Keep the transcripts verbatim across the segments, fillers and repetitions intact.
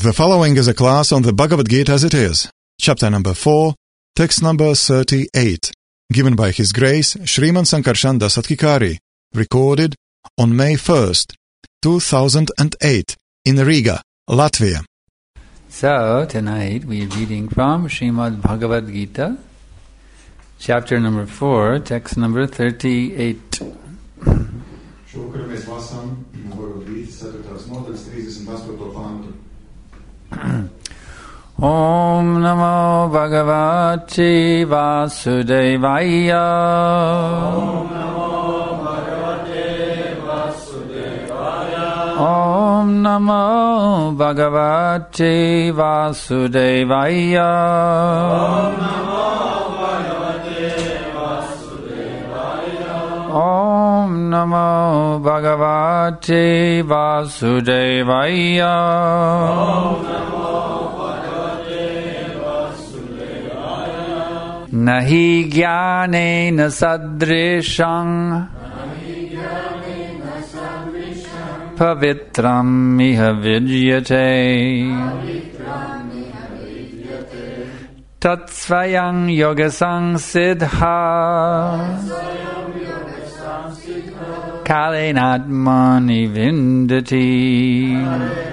The following is a class on the Bhagavad Gita as it is, chapter number four, text number thirty-eight, given by His Grace Sriman Sankarshan Das Adhikari, recorded on May first, two thousand eight, in Riga, Latvia. So, tonight we are reading from Srimad Bhagavad Gita, chapter number four, text number thirty-eight. Om Namo Bhagavate Vasudevaya. Om Namo Bhagavate Vasudevaya. Om Namo Bhagavate Vasudevaya. Om Namo Bhagavate Vasudevaya. Om Namo Bhagavate Vasudevaya. Om Namo Nahi jnanena sadrisham pavitram iha vidyate tat svayam yogasang siddha kalenatmani vindati.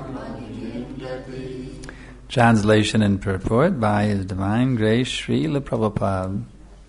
Translation and purport by His Divine Grace Srila Prabhupada.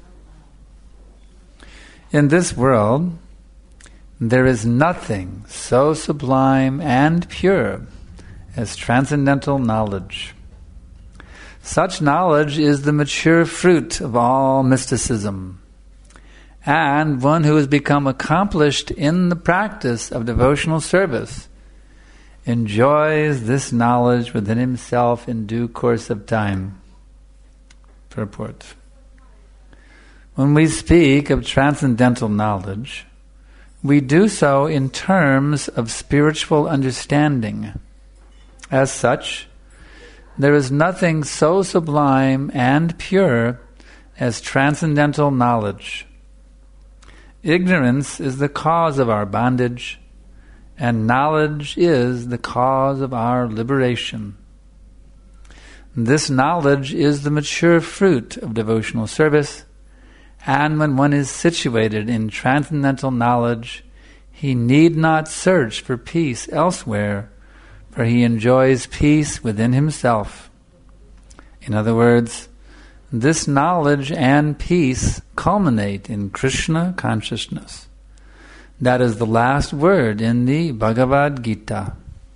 In this world, there is nothing so sublime and pure as transcendental knowledge. Such knowledge is the mature fruit of all mysticism, and one who has become accomplished in the practice of devotional service enjoys this knowledge within himself in due course of time. Purport. When we speak of transcendental knowledge, we do so in terms of spiritual understanding. As such, there is nothing so sublime and pure as transcendental knowledge. Ignorance is the cause of our bondage, and knowledge is the cause of our liberation. This knowledge is the mature fruit of devotional service, and when one is situated in transcendental knowledge, he need not search for peace elsewhere, for he enjoys peace within himself. In other words, this knowledge and peace culminate in Krishna consciousness. That is the last word in the Bhagavad Gita.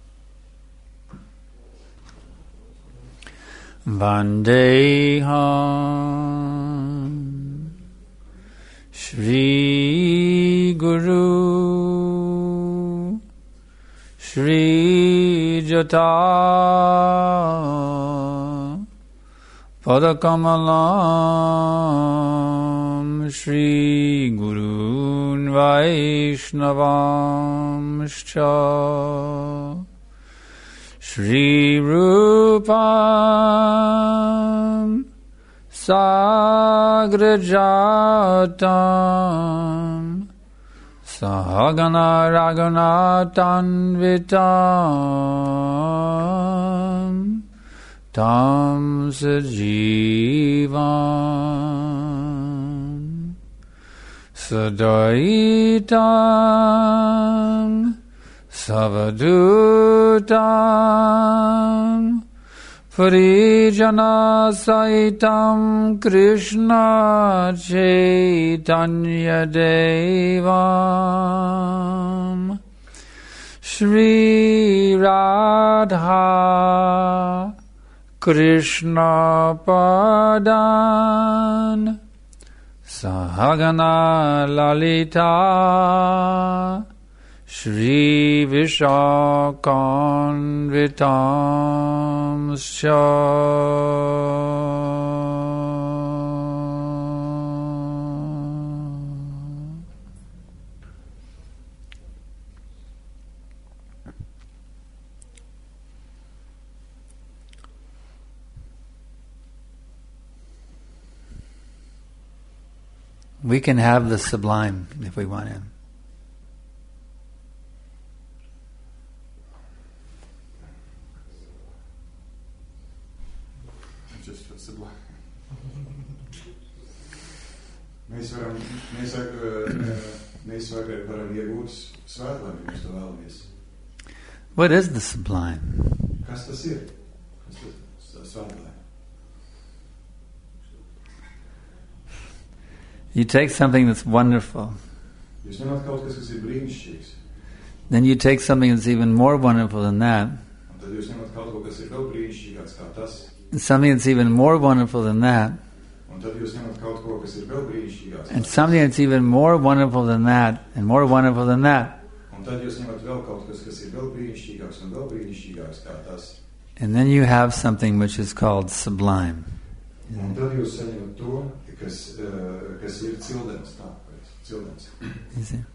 Vandeham Shri Guru Shri Jata Padakamalam Shri Gurun Vaishnavamscha Shri Rupam Sagrajatam Sahagana Raghunatanvitam Tam Sajivam Sadaitam Savadutam Parijana Saitam Krishna Chaitanya Devam Shri Radha Krishna Padan Sahagana Lalita Shri Vishakanvitam We can have the sublime if we want it. sublime. Mēs varam, mēs, mēs varam iegūt svētlaimi, mēs to vēlamies. What is the sublime? Kas tas ir? Kas tas svētlaimi? You take something that's wonderful. Jūs ņemat kaut kas, kas ir brīnišķīgs. Then you take something that's even more wonderful than that. Un tad jūs ņemat kaut ko, kas ir vēl brīnišķīgāks kā tas. And something that's even more wonderful than that. Un tad jūs ņemat kaut ko, kas ir vēl brīnišķīgāks. And something that's even more wonderful than that, and more wonderful than that. Un tad jūs ņemat vēl kaut kas, kas ir vēl brīnišķīgāks un vēl brīnišķīgāks kā tas. And then you have something which is called sublime. Un tad jūs saņemat to, kas, uh, kas ir cildens, tā, cildens. You see?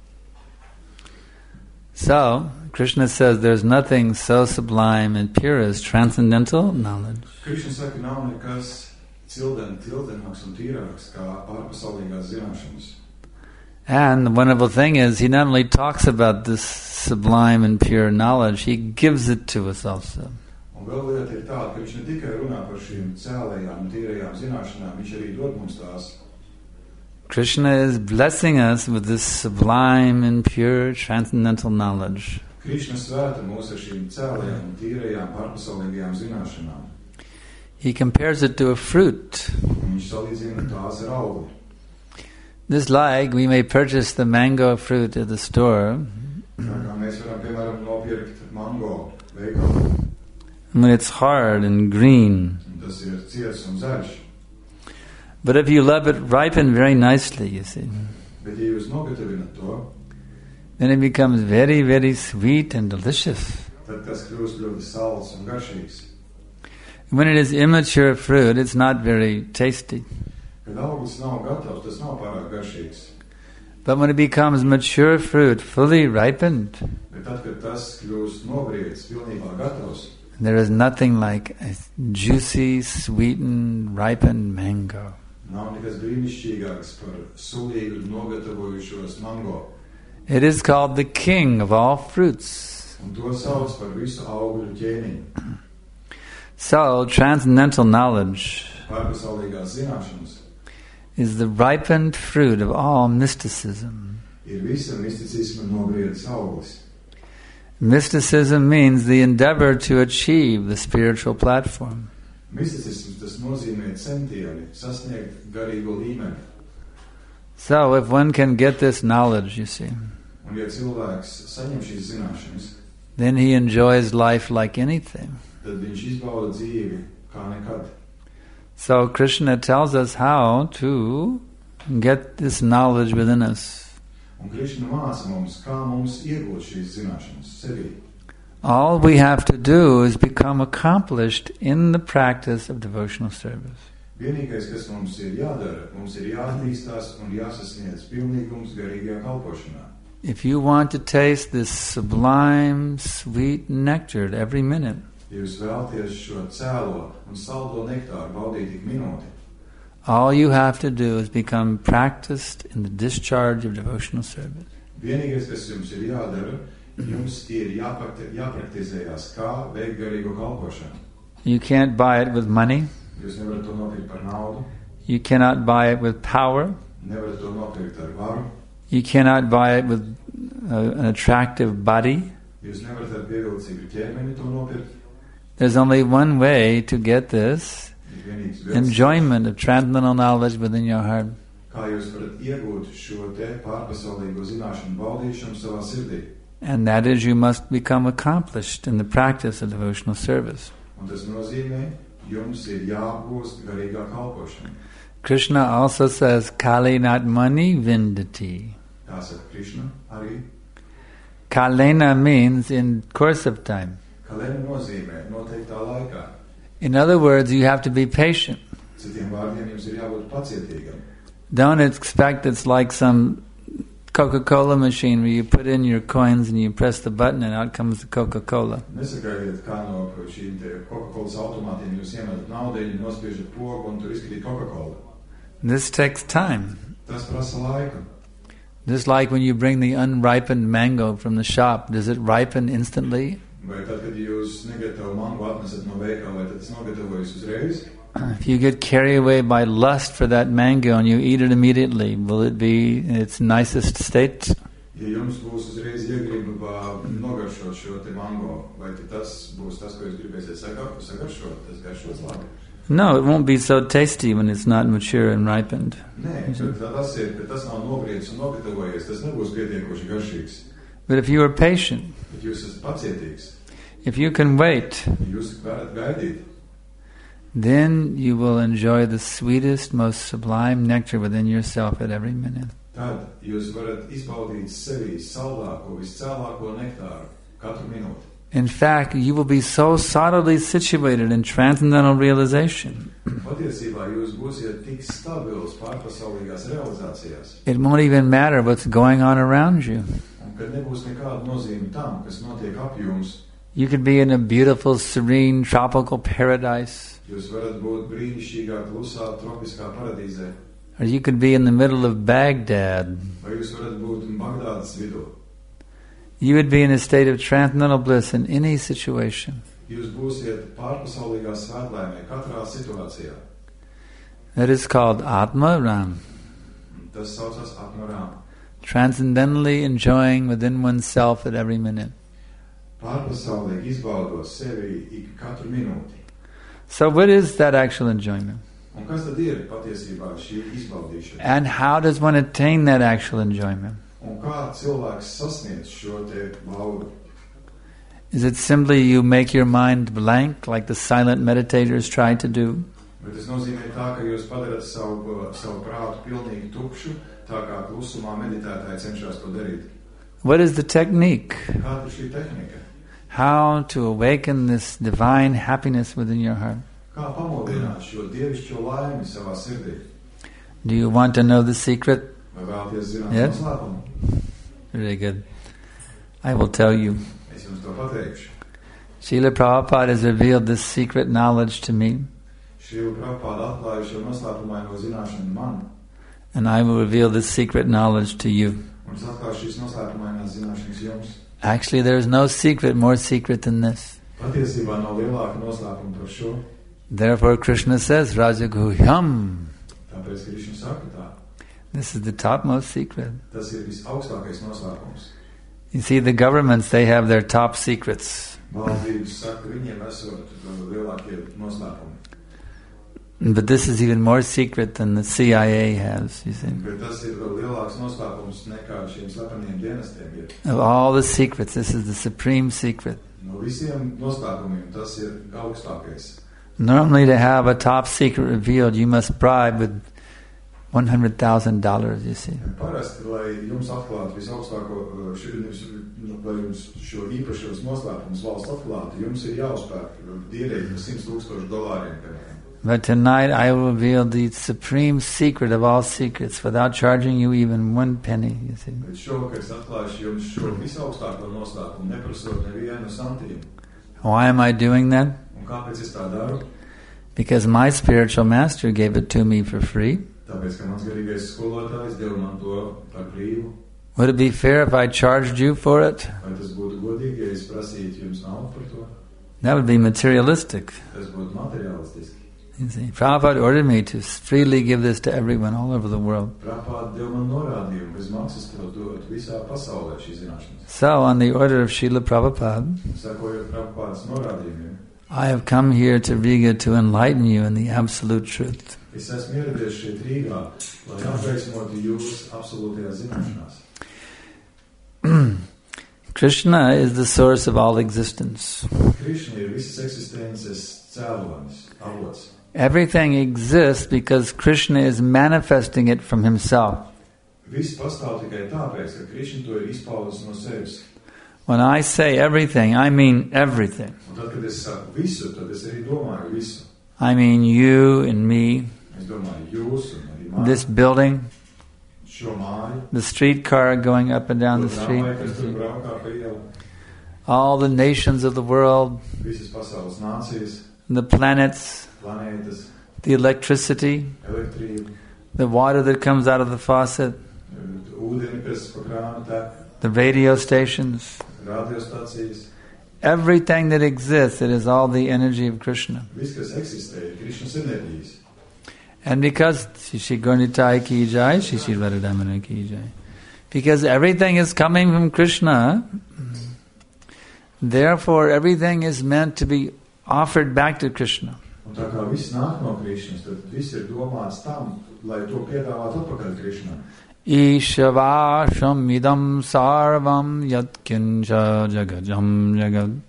So, Krishna says there's nothing so sublime and pure as transcendental knowledge. Krishna saka, nav nekas cilden, cildenāks un tīrāks kā pārpasaulīgās zināšanas. And the wonderful thing is, he not only talks about this sublime and pure knowledge, he gives it to us also. Un vēl lieta ir tāda, ka viņš ne tikai runā par šīm cēlējām un tīrajām zināšanām, viņš arī dod mums tās. Krishna is blessing us with this sublime and pure transcendental knowledge. Krishna svēta mūs ar šīm cēlējām un tīrajām pārpasaulīgajām zināšanām. He compares it to a fruit. Un viņš salīdzina tās ar augli. Just like we may purchase the mango fruit at the store. Tā kā mēs varam, piemēram, nopirkt mango veikalā. When it's hard and green. Un tas ir ciets un zaļš. But if you let it ripen very nicely, you see, Bet ja jūs nogatavinat to, then it becomes very, very sweet and delicious. tad tas kļūst ļoti salds un garšīgs. When it is immature fruit, it's not very tasty. Kad auglis nav gatavs, tas nav pārāk garšīgs. But when it becomes mature fruit, fully ripened, Bet tad, kad tas kļūst nobriedis, pilnībā gatavs, there is nothing like a juicy, sweetened, ripened mango. nav nekas brīnišķīgāks par sulīgu nogatavojušos mango. It is called the king of all fruits. Un to sauc par visu augļu ķēniņu. So, transcendental knowledge Pārpasaulīgās zināšanas is the ripened fruit of all mysticism. ir visa misticisma nobriedis auglis. Mysticism means the endeavor to achieve the spiritual platform. Misticisms tas nozīmē centieni sasniegt garīgo līmeni. So, if one can get this knowledge, you see, Un ja cilvēks saņem šīs zināšanas, then he enjoys life like anything. tad viņš izbauda dzīvi kā nekad. So, Krishna tells us how to get this knowledge within us. Un Krišna māca mums, kā mums iegūt šīs zināšanas sevī. All we have to do is become accomplished in the practice of devotional service. Vienīgais, kas mums ir jādara, mums ir jāattīstās un jāsasniedz pilnīgums garīgajā kalpošanā. If you want to taste this sublime, sweet nectar at every minute, Ja jūs vēlaties šo cēlo un saldo nektāru baudīt ik minūti, all you have to do is become practiced in the discharge of devotional service. vienīgais, kas jums ir jādara, jums ir jāprakti, jāpraktizējās, kā veikt garīgo kalpošanu. You can't buy it with money. Jūs nevarat to nopirkt par naudu, You cannot buy it with power. nevarat to nopirkt ar varu, You cannot buy it with uh, an attractive body. jūs nevarat ar pievilcīgu ķermeni to nopirkt. There's only one way to get this Ir vienīgs veids, enjoyment of transcendental knowledge within your heart. kā jūs varat iegūt šo te pārpasaulīgo zināšanu baudīšanu savā sirdī. And that is, you must become accomplished in the practice of devotional service. Un tas nozīmē, jums ir jāapgūst garīgā kalpošana. Krishna also says, Kalena mani vindati. Tā saka Krišna arī. Kalena means in course of time. Kalena nozīmē noteiktā laikā. In other words, you have to be patient. Citiem vārdiem jums ir jābūt pacietīgam. Don't expect it's like some Coca-Cola machine where you put in your coins and you press the button and out comes the Coca-Cola. Nesagaidiet, kā no šīm te Coca-Colas automātiem jūs iemetat naudiņu, nospiežat pogu un tur izskatīt Coca-Cola. This takes time. Tas prasa laiku. Just like when you bring the unripened mango from the shop, does it ripen instantly? Vai tad, kad jūs negatavu mangu atnesat no veikala, vai tad tas nogatavojas uzreiz? If you get carried away by lust for that mango and you eat it immediately, will it be in its nicest state? Ja jums būs uzreiz iegriba nogaršot šo te mango, vai tas būs tas, ko jūs gribēsiet sagaršot, tas garšos labi? No, it won't be so tasty when it's not mature and ripened. Nē, tas ir, ka tas nav nobriedis un nogatavojies, tas nebūs pietiekoši garšīgs. But if you are patient, Bet jūs esat pacietīgs, if you can wait, jūs varat gaidīt, then you will enjoy the sweetest, most sublime nectar within yourself at every minute. tad jūs varat izbaudīt sevī saldāko, viscēlāko nektāru katru minūti. In fact, you will be so solidly situated in transcendental realization. Patiesībā jūs būsiet tik stabils pārpasaulīgās realizācijās, It won't even matter what's going on around you. un kad nebūs nekāda nozīme tam, kas notiek ap jums. You could be in a beautiful, serene, tropical paradise, Jūs varat būt brīnišķīgā, klusā, tropiskā paradīzē, or you could be in the middle of Baghdad. vai jūs varat būt Bagdādas vidū. You would be in a state of transcendental bliss in any situation. Jūs būsiet pārpasaulīgā svētlaimē katrā situācijā. That is called Atma Ram. Tas saucas atmarām. Transcendentally enjoying within oneself at every minute. Pārpasaulīgi izbaudot sevi ik katru minūti. So what is that actual enjoyment? Un kas tad ir patiesībā šī izbaudīšana? And how does one attain that actual enjoyment? Un kā cilvēks sasniedz šo te baudu? Is it simply you make your mind blank like the silent meditators try to do? Bet tas nozīmē tā, ka jūs padarat savu, savu prātu pilnīgi tukšu, tā kā klusumā meditētāji cenšas to darīt. What is the technique? Kāda ir šī tehnika? How to awaken this divine happiness within your heart? Kā pamodināt šo dievišķo laimi savā sirdī? Do you want to know the secret? Vai vēlaties zināt Yeah. noslēpumu? Very good. I will tell you. Es jums to pateikšu. Srila Prabhupada has revealed this secret knowledge to me, Šīla Prabhupāda atklāja šo noslēpumaino zināšanu man, and I will reveal this secret knowledge to you. un es atklāju šīs noslēpumainās zināšanas jums. Actually, there is no secret more secret than this. Patiesībā nav lielāka noslēpuma par šo, Therefore, Krishna says, Rajaguhyam. tāpēc, ka viņš saka tā. This is the topmost secret. Tas ir visaugstākais noslēpums. You see, the governments, they have their top secrets. Valdības saka, ka viņiem esot lielākie noslēpumi. But this is even more secret than the C I A has, you see. Bet tas ir vēl lielāks noslēpums nekā šiem slepeniem dienestiem ir. Of all the secrets, this is the supreme secret. No visiem noslēpumiem tas ir augstākais. Normally, to have a top secret revealed, you must bribe with one hundred thousand dollars, you see. Parasti, lai jums atklātu visaugstāko, ši- lai jums šo īpašos noslēpumus valsts atklātu, jums ir jāuzpērk dierēģi par simt tūkstošu dolāriem. piemēram. But tonight I will reveal the supreme secret of all secrets without charging you even one penny, you see. Bet šovakar es atklāšu jums šo visaugstāko noslēpumu, neprasot nevienu santīmu. Why am I doing that? Un kāpēc es tā daru? Because my spiritual master gave it to me for free. Tāpēc, ka mans garīgais skolotājs deva man to par brīvu. Would it be fair if I charged you for it? Vai tas būtu godīgi, ja es prasītu jums naudu par to? That would be materialistic. Tas būtu materiālistiski. You see, Prabhupada ordered me to freely give this to everyone all over the world. Prabhupāda deva man norādījumu, bez maksas to dot visā pasaulē šīs zināšanas. So, on the order of Srila Prabhupada, Sakojot Prabhupādas norādījumiem, I have come here to Riga to enlighten you in the absolute truth. es esmu ieradies šeit Rīgā, lai apgaismotu jūs absolūtajās zināšanās. Krishna is the source of all existence. Krišna ir visas eksistences cēlonis, avots. Everything exists because Krishna is manifesting it from himself. Viss pastāv tikai tāpēc, ka Krišna to ir izpaudis no sevis. When I say everything, I mean everything. Un tad, kad es saku visu, tad es arī domāju visu. I mean you and me, Es domāju jūs un arī mani, this building, šo māju, the streetcar going up and down the to street, tramvaju, kas tur braukā pa ielu, all the nations of the world, visas pasaules nācijas, the planets, planētas, the electricity, elektrība, the water that comes out of the faucet, ūdeni, kas pa krānu tek, the radio stations, radiostacijas. everything that exists, it is all the energy of Krishna. Viss, kas eksistē, ir Krišnas enerģijas. And because Shri Gaurnitai ki jai, Shri Shri Radharani ki jai. Because everything is coming from Krishna, therefore everything is meant to be offered back to Krishna. Un tā kā viss nāk no Krišnas, tad viss ir domāts tam, lai to piedāvātu atpakaļ Krišnam. Ishvāsham idam sarvam yatkincha jagajam jagad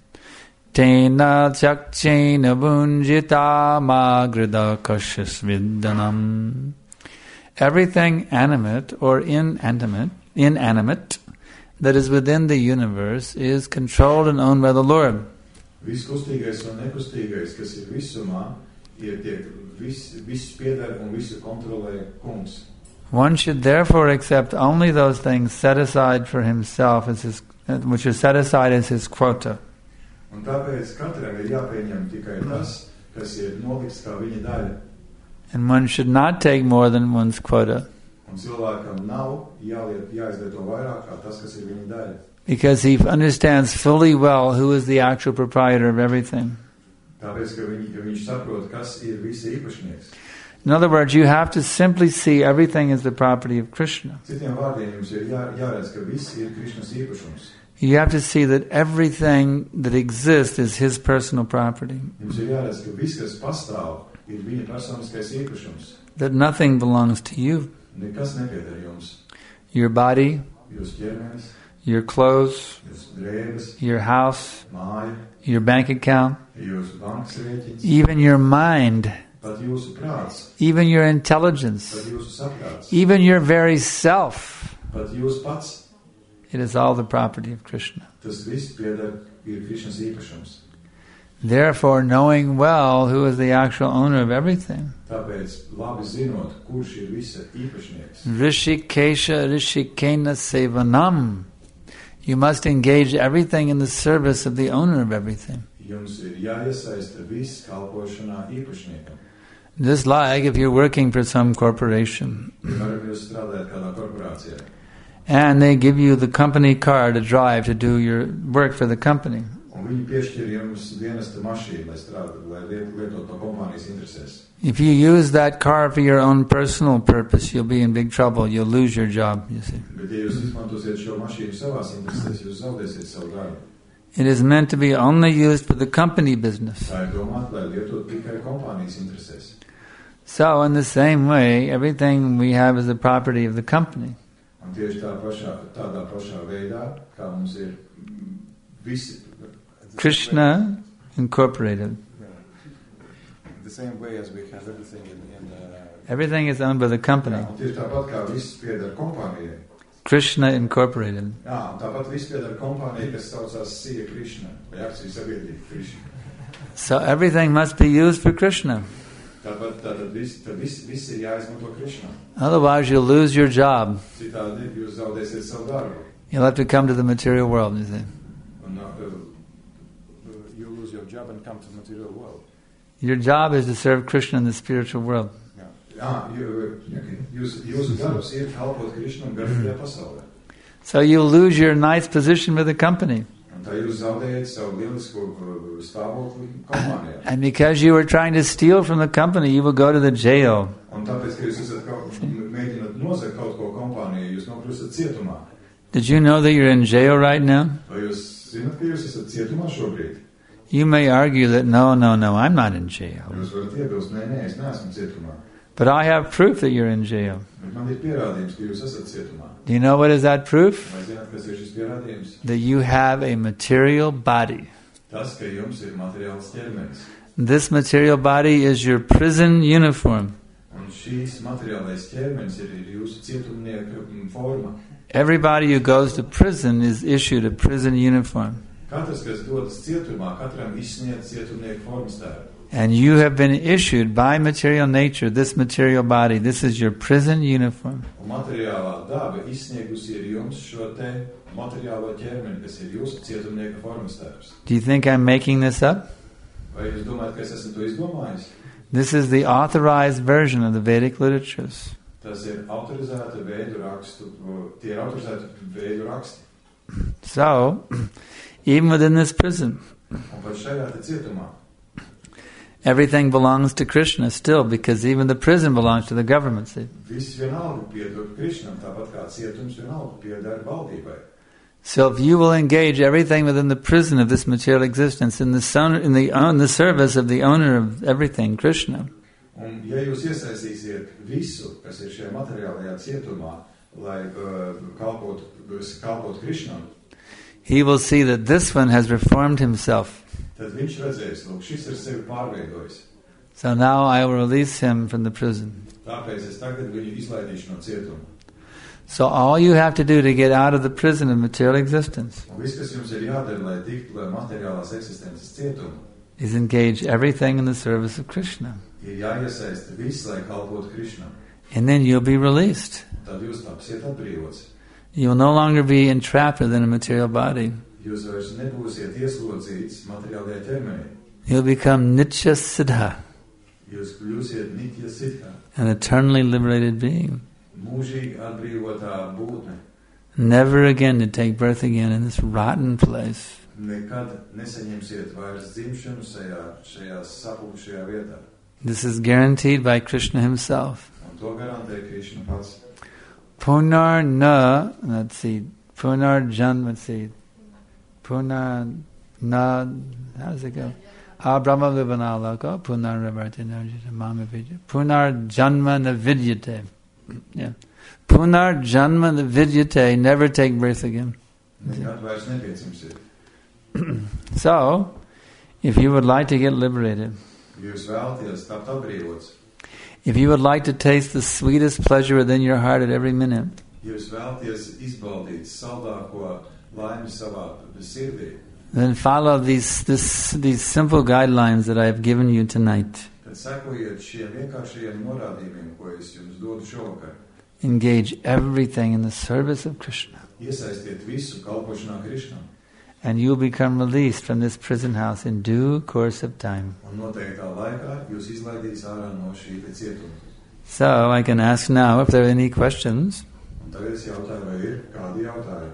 tena tjakchena bunjita magrida kashis viddanam. Everything animate or inanimate, inanimate that is within the universe is controlled and owned by the Lord. Viss kustīgais un nekustīgais, kas ir visumā, ir tiek viss, viss pieder un visu kontrolē kungs. One should therefore accept only those things set aside for himself, as his, which are set aside as his quota. Un tāpēc katram ir jāpieņem tikai tas, kas ir nolikts kā viņa daļa. And one should not take more than one's quota. Un cilvēkam nav jāliet, jāizlieto vairāk kā tas, kas ir viņa daļa. Because he understands fully well who is the actual proprietor of everything. Tāpēc, ka, viņi, ka viņš saprot, kas ir visa īpašnieks. In other words, you have to simply see everything as the property of Krishna. Citiem vārdiem jums ir jā, jāredz, ka viss ir Krišnas īpašums. You have to see that everything that exists is his personal property. Jums ir jāredz, ka viss, kas pastāv, ir viņa personiskais īpašums. That nothing belongs to you. Nekas nepieder jums. Your body, Jūs ķermenis, your clothes, jūs drēbes, your house, māja, your bank account, jūsu bankas rēķins, even your mind, pat jūsu prāts, even your intelligence, pat jūsu saprāts, even your very self. pat jūs pats. It is all the property of Krishna. Tas viss pieder ir Krišnas īpašums. Therefore, knowing well who is the actual owner of everything, Tāpēc, labi zinot, kurš ir visa īpašnieks, Rishikesha Rishikena Sevanam, you must engage everything in the service of the owner of everything. jums ir jāiesaista viss kalpošanā īpašniekam. Just like if you're working for some corporation Piemēram, jūs strādājat kādā korporācijā, and they give you the company car to drive to do your work for the company. un viņi piešķir jums dienesta mašīnu, lai strādātu, lai liet- lietotu to kompānijas interesēs. If you use that car for your own personal purpose, you'll be in big trouble. You'll lose your job, you see. Bet, ja jūs izmantosiet šo mašīnu savās interesēs, jūs zaudēsiet savu darbu. It is meant to be only used for the company business. Tā ir domāta, lai lietotu tikai kompānijas interesēs. So, in the same way, everything we have is the property of the company. Un tieši tā pašā, tādā pašā veidā, kā mums ir mm, visi... Krishna Incorporated. The same way as we have everything in... in uh, Everything is owned by the company. Jā, un tieši tāpat kā viss pieder kompānijai. Krishna Incorporated. Jā, un tāpat viss pieder kompānijai, kas saucās Sija Krishna, vai akciju sabiedrība Krishna. So everything must be used for Krishna. Tāpat tātad viss, tad viss, viss ir jāizmanto Krishnam. Otherwise you'll lose your job. Citādi jūs zaudēsiet savu darbu. You'll have to come to the material world, you see. Un, uh, you lose your job and come to the material world. Your job is to serve Krishna in the spiritual world. Jā, Jā jū, jūs, jūsu darbs ir kalpot Krishnam garīgajā pasaulē. So you'll lose your nice position with the company. Un tā jūs zaudējat savu lielisko uh, stāvokli kompānijā. And because you were trying to steal from the company, you will go to the jail. Un tāpēc, ka jūs esat kaut, mēģināt nozagt kaut ko kompānijā, jūs nokļūstat cietumā. Did you know that you're in jail right now? Vai jūs zināt, ka jūs esat cietumā šobrīd? You may argue that no, no, no, I'm not in jail. Jūs varat iebilst, nē, nē, es neesmu cietumā. But I have proof that you're in jail. Bet man ir pierādījums, ka jūs esat cietumā. Do you know what is that proof? Vai zināt, kas ir šis pierādījums? That you have a material body. Tas, ka jums ir materiāls ķermenis. This material body is your prison uniform. Un šīs materiālais ķermenis ir, ir jūsu cietumnieka forma. Everybody who goes to prison is issued a prison uniform. Katrs, kas dodas cietumā, katram izsniedz cietumnieka formas tēru. And you have been issued by material nature, this material body. This is your prison uniform. Un materiālā daba izsniegusi ir jums šo te materiālo ķermeni, kas ir jūsu cietumnieka formas tērs. Do you think I'm making this up? Vai jūs domājat, ka es esmu to izdomājis? This is the authorized version of the Vedic literatures. Tas ir autorizēta veidu rakstu, tie ir autorizēta veidu raksti. So, even within this prison. Un pat šajā te cietumā. Everything belongs to Krishna still, because even the prison belongs to the government. See? Viss vienalga pieder Krishnam, tāpat kā cietums vienalga pieder valdībai. So if you will engage everything within the prison of this material existence in the son, in the in the service of the owner of everything, Krishna. Un ja jūs iesaistīsiet visu, kas ir šajā materiālajā cietumā, lai uh, kalpot, kalpot Krishnam, he will see that this one has reformed himself. Tad viņš redzēs, lūk, šis ir sevi pārveidojis. So now I will release him from the prison. Tāpēc es tagad viņu izlaidīšu no cietuma. So all you have to do to get out of the prison of material existence Un viss, kas jums ir jādara, lai tiktu lai materiālās eksistences cietumu, is engage everything in the service of Krishna. ir jāiesaista viss, lai kalpotu Krishnam. And then you'll be released. Tad jūs tapsiet atbrīvots. You will no longer be entrapped within a material body. Jūs vairs nebūsiet ieslodzīts materiālajā ķermenī. You'll become Nitya Siddha, Jūs kļūsiet Nitya Siddha, an eternally liberated being. mūžīgi atbrīvotā būtne. Never again to take birth again in this rotten place. Nekad nesaņemsiet vairs dzimšanu šajā, šajā sapulšajā vietā. This is guaranteed by Krishna himself. Un to garantē Krishna pats. Punar na, let's see, Punar Jan, let's see, Punar na, how does it go? Ah, Brahma Vivanalaka, Punar Ravarti Narjita Mama Vidya. Punar Janma na Vidyate. Yeah. Punar Janma na Vidyate, never take birth again. Nekad vairs nepiecimsiet. So, if you would like to get liberated, Jūs vēlaties tapt atbrīvots. if you would like to taste the sweetest pleasure within your heart at every minute, Jūs vēlaties izbaudīt saldāko laimi savā sirdī, then follow these this, these simple guidelines that I have given you tonight. tad sekojiet šiem vienkāršajiem norādījumiem, ko es jums dodu šovakar. Engage everything in the service of Krishna, Iesaistiet visu kalpošanā Krishnam, and you will become released from this prison house in due course of time. un noteiktā laikā jūs izlaidīs ārā no šī te cietuma. So I can ask now if there are any questions. Un tagad es jautāju, vai ir kādi jautājumi?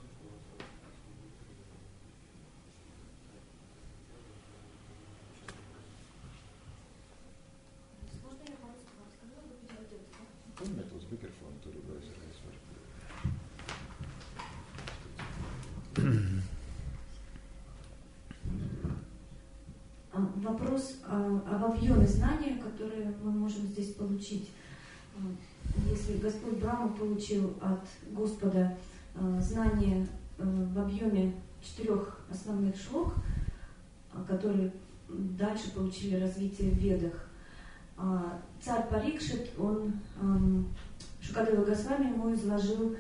Вопрос об объеме знания, которые мы можем здесь получить. Если Господь Брахма получил от Господа знания в объеме четырех основных шлок, которые дальше получили развитие в Ведах, царь Парикшит, он, Шукадева Госвами ему изложил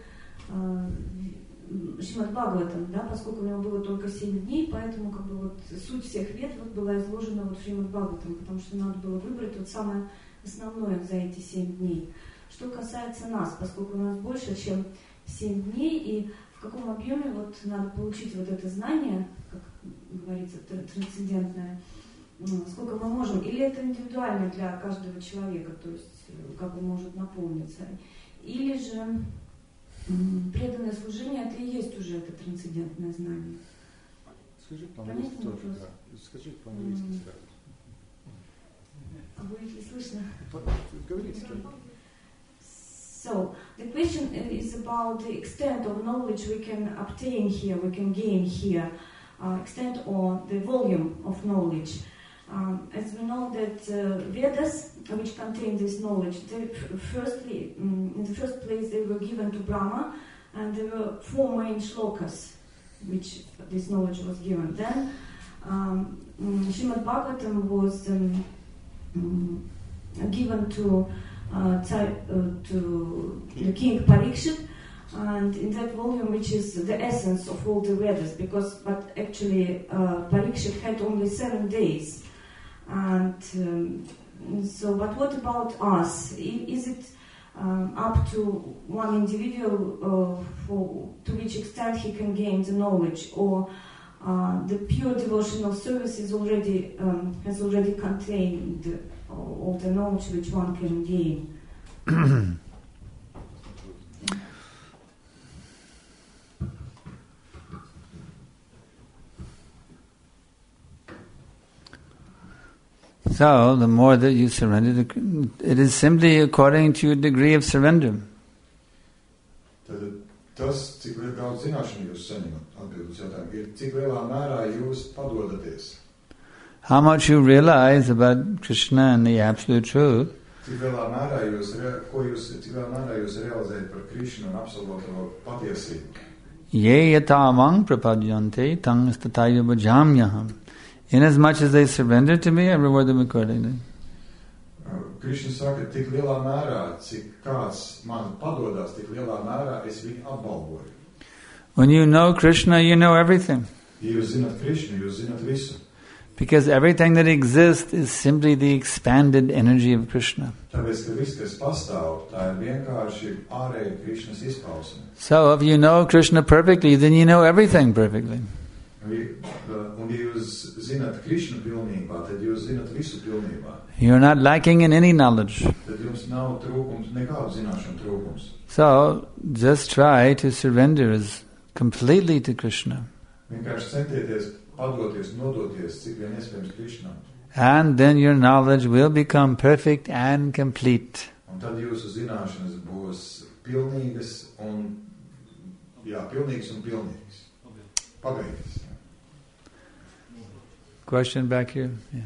Шримад Бхагаватам, да, поскольку у него было только семь дней, поэтому как бы вот суть всех вед вот была изложена вот в Шримад Бхагаватам, потому что надо было выбрать вот самое основное за эти семь дней. Что касается нас, поскольку у нас больше, чем семь дней, и в каком объеме вот надо получить вот это знание, как говорится, трансцендентное, сколько мы можем, или это индивидуально для каждого человека, то есть как он может наполниться, или же преданное служение, это и есть уже это трансцендентное знание. Скажи по-английски тоже, да. Скажи по-английски сразу. А будет ли слышно? Говорите. So, the question is about the extent of knowledge we can obtain here, we can gain here, uh, extent or the volume of knowledge. Um, as we know that uh, Vedas, which contain this knowledge, they firstly, um, in the first place, they were given to Brahma, and there were four main shlokas, which this knowledge was given. Then, um, Shrimad Bhagavatam was um, um, given to uh, tsar, uh, to the king Parikshit, and in that volume, which is the essence of all the Vedas, because but actually uh, Parikshit had only seven days. And um, so, but what about us? Is it um, up to one individual uh, for, to which extent he can gain the knowledge, or uh, the pure devotional service is already um, has already contained all the knowledge which one can gain? So, the more that you surrender, to, it is simply according to your degree of surrender. Tad tas, cik daudz zināšanu jūs saņemat, atbild uz jautājumu, ir cik lielā mērā jūs padodaties. How much you realize about Krishna and the absolute truth. Cik lielā mērā jūs, ko jūs, cik lielā mērā jūs realizējat par Krishnu un absolūto patiesību. Ye yatamang prapadyante tang stataya bhajamyaham. Inasmuch as they surrender to me, I reward them accordingly. Krishna saka, tik lielā mērā, cik kāds man padodas, tik lielā mērā es viņu apbalvoju. When you know Krishna, you know everything. Ja jūs zināt Krishnu, jūs zināt visu. Because everything that exists is simply the expanded energy of Krishna. Tāpēc, ka viss, kas pastāv, tā ir vienkārši ārēja Krishnas izpausme. So if you know Krishna perfectly, then you know everything perfectly. Un ja jūs zināt Krishnu pilnībā, tad jūs zināt visu pilnībā. You're not lacking in any knowledge. Tad jums nav trūkums, nekādu zināšanu trūkums. So just try to surrender as completely to Krishna. Vienkārši centieties padoties, nodoties, cik vien iespējams Krishnam. And then your knowledge will become perfect and complete. Un tad jūsu zināšanas būs pilnīgas un, jā, pilnīgas un pilnīgas. Pabeigtas. Question back here? Yeah.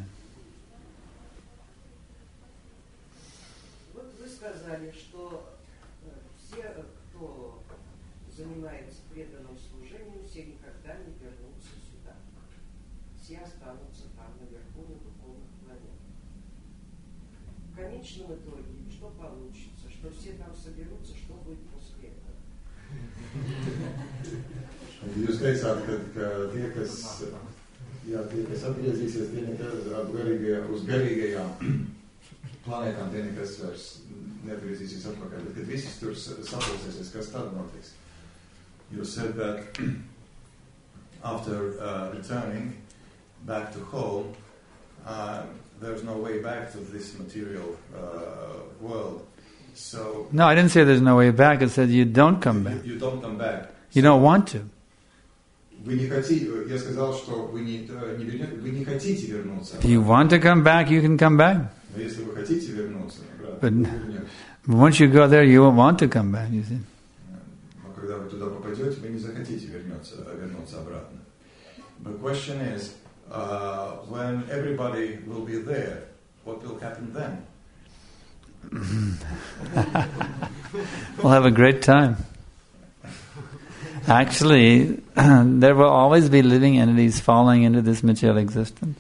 Вот вы сказали, что все, кто занимается преданным служением, все никогда не вернутся сюда. Все останутся там, наверху, на духовных планетах. В конечном итоге, что получится? Что все там соберутся, что будет после этого? Jūs teicāt, ka, ka tie, kas, jā, tie, kas atgriezīsies, tie nekas garīgajā, uz garīgajām planētām, tie nekas vairs neatgriezīsies atpakaļ. Bet, kad visis tur sapulcēsies, kas tad notiks? You said that after uh, returning back to home, uh, there's no way back to this material uh, world. So no, I didn't say there's no way back. I said you don't come back. You, you don't come back. You so, don't want to. Вы не хотите, я сказал, что вы не, не, вы не хотите вернуться. If you want to come back, you can come back. Но если вы хотите вернуться, but once you go there, you won't want to come back. You see. Но когда вы туда попадете, вы не захотите вернуться, вернуться обратно. The question is, uh, when everybody will be there, what will happen then? We'll have a great time. Actually, there will always be living entities falling into this material existence.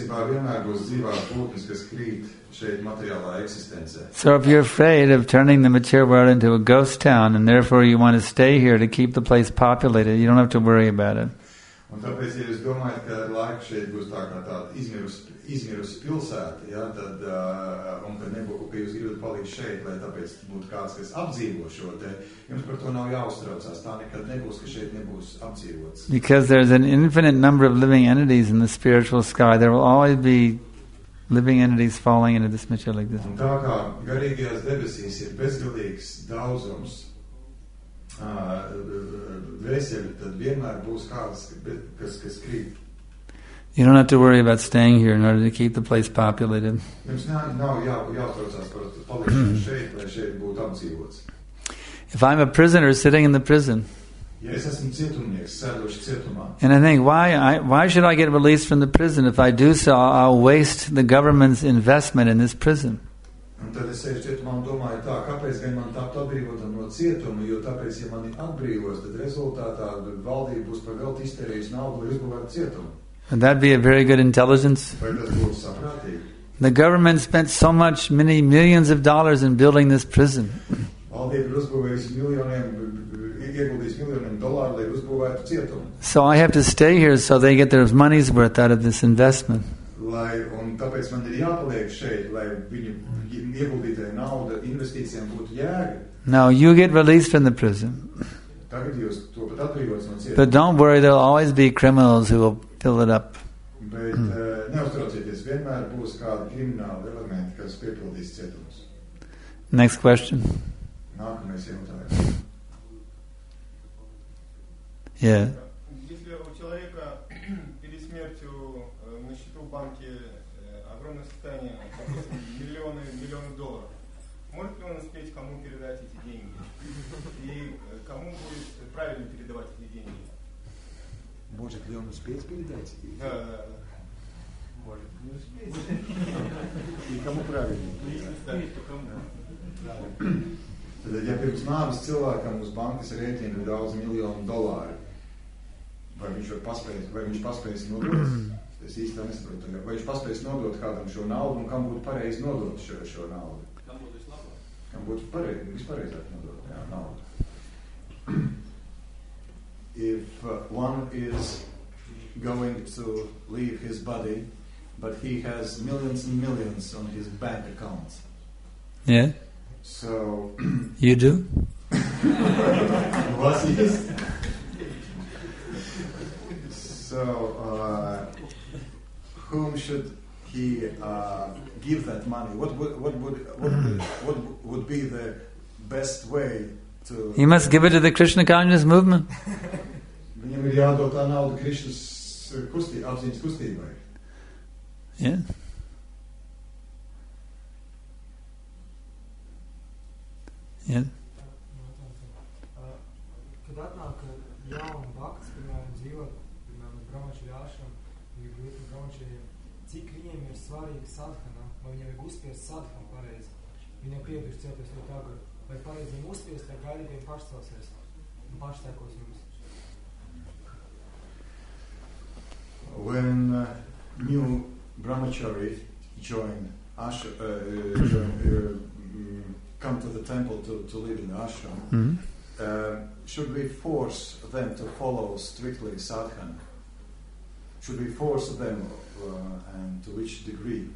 So if you're afraid of turning the material world into a ghost town and therefore you want to stay here to keep the place populated, you don't have to worry about it. Un tāpēc, ja jūs domājat, ka laika šeit būs tā kā tāda izmirusi, izmirusi pilsēta, ja, tad, uh, un ka, nebūtu, ka jūs gribat palikt šeit, lai tāpēc būtu kāds, kas apdzīvo šo te, jums par to nav jāuztraucās, tā nekad nebūs, ka šeit nebūs apdzīvots. Because there's an infinite number of living entities in the spiritual sky, there will always be living entities falling into this material existence. Un tā kā garīgajās debesīs ir bezgalīgs daudzums, Uh, vēseli, tad vienmēr būs kāds, kas, kas krīt. You don't have to worry about staying here in order to keep the place populated. Jums nav jā, jāuztraucās par palikšanu šeit, lai šeit būtu apdzīvots. If I'm a prisoner sitting in the prison, ja es esmu cietumnieks, sēdoši cietumā, and I think, why, I, why should I get released from the prison? If I do so, I'll waste the government's investment in this prison. Un tad es sēžu cietumā un domāju tā, kāpēc gan man tāpt atbrīvotam no cietuma, jo tāpēc, ja mani atbrīvos, tad rezultātā valdība būs par velti iztērējis naudu, lai uzbūvētu cietumu. Would that be a very good intelligence? Vai tas būtu saprātīgi? The government spent so much, many millions of dollars in building this prison. Valdība ir uzbūvējusi miljoniem, ieguldījis miljoniem dolāru, lai uzbūvētu cietumu. So I have to stay here so they get their money's worth out of this investment. Lai, un tāpēc man ir jāpaliek šeit, lai viņu ieguldītāja nauda investīcijām būtu jēga. No, you get released from the prison. Tagad jūs to pat atbrīvots no cietuma. But don't worry, there'll always be criminals who will fill it up. Bet mm. uh, neuztraucieties, vienmēr būs kādi krimināli elementi, kas piepildīs cietumus. Next question. Nākamais jautājums. Yeah. Если у человека перед смертью на счету в банке огромная состоянии, допустим, миллионы, миллионы долларов. Может ли он успеть кому передать эти деньги? И кому будет правильно передавать эти деньги? Может ли он успеть передать? Да, да, да. Может не успеть. И кому правильно? Если успеть, то кому? Tad, ja pirms nāves cilvēkam uz bankas rēķina ir daudz miljonu dolāru, vai viņš var paspēt, vai viņš paspēs nodot, es īsti tā nesaprotu, vai viņš paspēs nodot kādam šo naudu, un kam būtu pareizi nodot šo, šo naudu? Kam būtu vislabāk? Kam būtu pareizi, vispareizāk nodot, jā, naudu. If uh, one is going to leave his body, but he has millions and millions on his bank account. Yeah. So you do? Was is? So uh, whom should he uh, give that money? What would what would what would, what would be the best way to? You must give it to the Krishna consciousness movement. Viņam ir jādod tā nauda Krishnas kustī, apziņas kustībai. Yeah. Yeah. Kad atnāk jauni bakts, piemēram, dzīvot, piemēram, brahmačari āšram, viņi grib brahmačariem, cik viņiem ir svarīga sadhana, vai viņiem ir uzspiest sadhanu pareizi. Viņiem pieduši celties ļoti agri. Vai pareizi viņiem uzspiest, vai gaidīt viņiem pašcelsies un pašsēkos jums. When uh, new brahmachari join, ash, uh, join uh, come to the temple to, to live in the ashram, Mm-hmm. uh, should we force them to follow strictly sadhana? Should we force them, uh, and to which degree?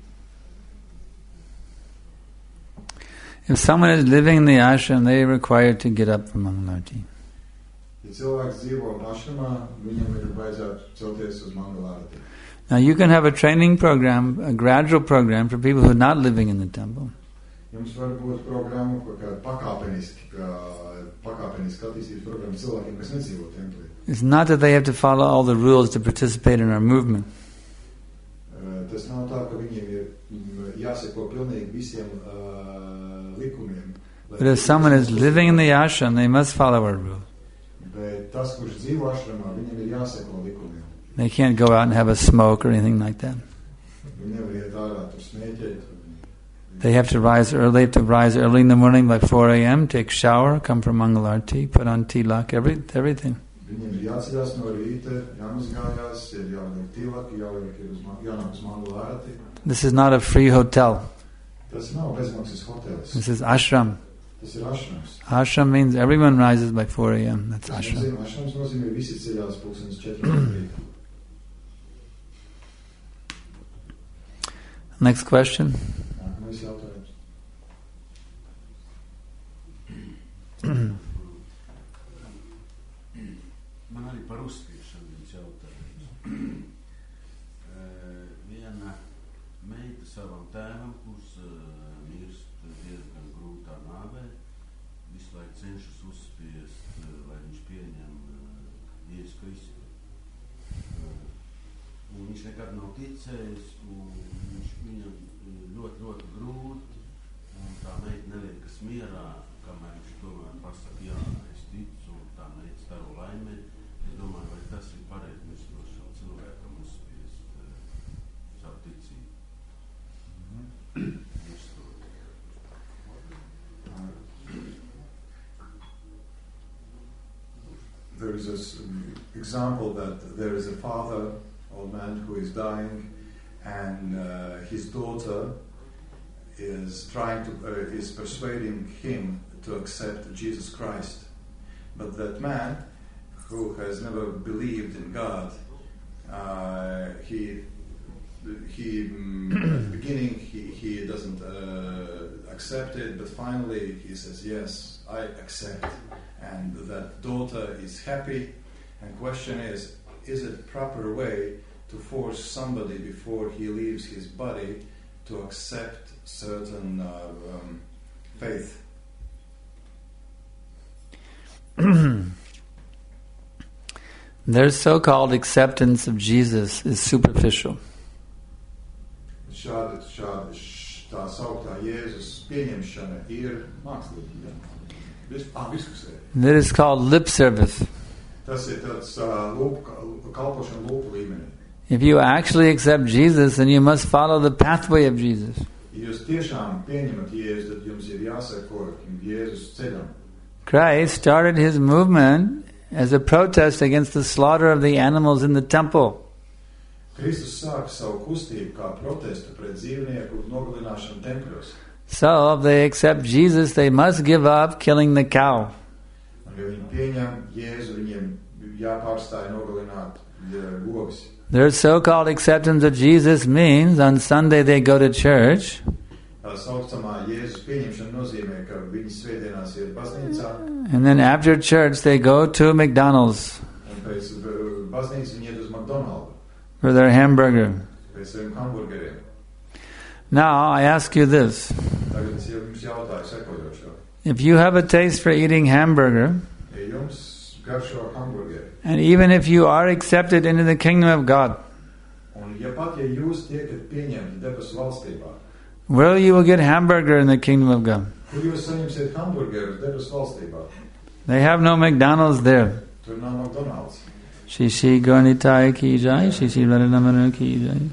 If someone is living in the ashram, they are required to get up for Mangalarti. Ja cilvēks dzīvo ashramā, viņam ir vajadzētu celties uz Mangalarti. Now you can have a training program, a gradual program for people who are not living in the temple. Jums var būt programma, kā pakāpeniski, kā pakāpeniski attīstības programma cilvēkiem, kas nedzīvo templī. It's not that they have to follow all the rules to participate in our movement. Uh, tas nav tā, ka viņiem ir jāseko pilnīgi visiem uh, likumiem. But if someone is living in the ashram, they must follow our rules. Bet tas, kurš dzīvo ashramā, viņam ir jāseko likumiem. They can't go out and have a smoke or anything like that. Viņi nevar iet ārā tur smēķēt. They have to rise early. They have to rise early in the morning, like four a.m., take shower, come for Mangalarti, put on tilak, every, everything. Viņiem ir jāceļās no rīta, jāmazgājās, ir jāliek tilak, jāliek uz, jānāk uz Mangalarti. This is not a free hotel. Tas nav bezmaksas hotels. This is ashram. Tas ir ashrams. Ashram means everyone rises by four a.m. That's Tas ashram. nozīmē, ashrams nozīmē visi ceļās pulkstenes četros no rīta. Next question. Nākamais jautājums. Man arī par uzspiešanu viens jautājums. Viena meita savam tēvam, kurš mirst diezgan grūtā nāvē, visu laiku cenšas uzspiest, lai viņš pieņem Jēzu Kristu. Un viņš nekad nav ticējis, un viņš viņam ļoti, ļoti grūti, un tā meita neliekas mierā, kamēr viņš tomēr pasaka, jā, es ticu, un tā meita staro laimē. Es domāju, vai tas ir pareizi mislošam cilvēkam uzspiest uh, savu ticību. Mm-hmm. There is an example that there is a father, old man, who is dying, and uh, his daughter is trying to uh, is persuading him to accept Jesus Christ, but that man, who has never believed in God, uh, he he mm, at the beginning he he doesn't uh, accept it, but finally he says, yes, I accept, and that daughter is happy. And question is, is it proper way to force somebody before he leaves his body to accept certain uh, um, faith? Their so-called acceptance of Jesus is superficial. šāda, šāda š, tā sauktā Jēzus pieņemšana ir mākslīga. Ja? Vis, ah, viskusē. That is called lip service. Tas ir tāds uh, lūpu, kalpošana lūpu līmenī. If you actually accept Jesus, then you must follow the pathway of Jesus. Ja jūs tiešām pieņemat Jēzu, tad jums ir jāseko Jēzus ceļam. Christ started his movement as a protest against the slaughter of the animals in the temple. Kristus sāka savu kustību kā protestu pret dzīvnieku nogalināšanu tempļos. So, if they accept Jesus, they must give up killing the cow. Un, ja viņi pieņem Jēzu, viņiem jāpārstāj nogalināt govis. Their so-called acceptance of Jesus means on Sunday they go to church. Tā saucamā Jēzus pieņemšana nozīmē, ka viņi svētdienās ir baznīcā. And then after church they go to McDonald's. Un pēc baznīcas viņi iet uz McDonald's. For their hamburger. Pēc saviem hamburgeriem. Now, I ask you this. Tagad es jums jautāju sekojošo. If you have a taste for eating hamburger, Ja jums garšo hamburgeri, and even if you are accepted into the kingdom of God, un ja pat ja jūs tiekat pieņemti debesu valstībā, where you will get hamburger in the kingdom of God? kur jūs saņemsiet hamburgerus debesu valstībā? They have no McDonald's there. Tur nav McDonald's. Shishi Gornitai ki jai, Shishi Radhanamanu ki jai.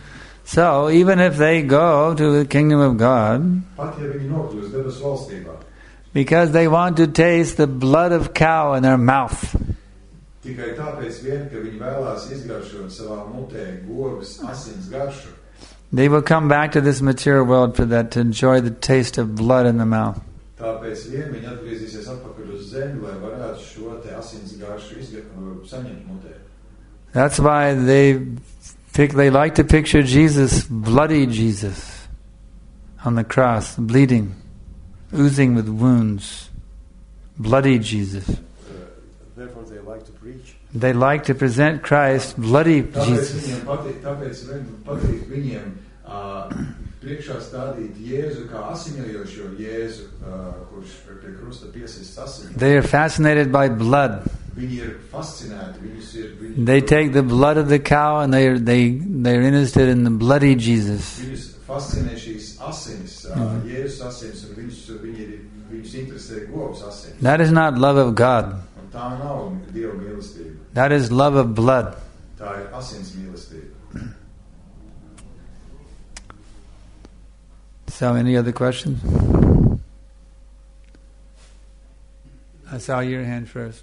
So, even if they go to the kingdom of God, Pat ja viņi nokļūst debesu valstībā, because they want to taste the blood of cow in their mouth, tikai tāpēc vien, ka viņi vēlās izgaršot savā mutē govs asins garšu, they will come back to this material world for that, to enjoy the taste of blood in the mouth. tāpēc vien viņi atgriezīsies atpakaļ uz zemi, lai varētu šo te asins garšu izgar, saņemt mutē. That's why they pick, they like to picture Jesus, bloody Jesus, on the cross, bleeding, oozing with wounds. Bloody Jesus. Uh, therefore they like to preach. They like to present Christ, bloody Tāpēc Jesus. viņiem patīk, tāpēc vien patīk viņiem uh, priekšā stādīt Jēzu kā asiņojošo Jēzu, uh, kurš pie krusta piesists asiņu. They are fascinated by blood. Viņi ir fascinēti, viņus ir, viņi, They take the blood of the cow and they are, they, they're interested in the bloody Jesus. viņus fascinē šīs asinis, uh, Mhm. Jēzus asinis, un viņus, viņi ir, viņus interesē govs asinis. That is not love of God. Un tā nav Dieva mīlestība, That is love of blood. tā ir asins mīlestība. So, any other questions? I saw your hand first.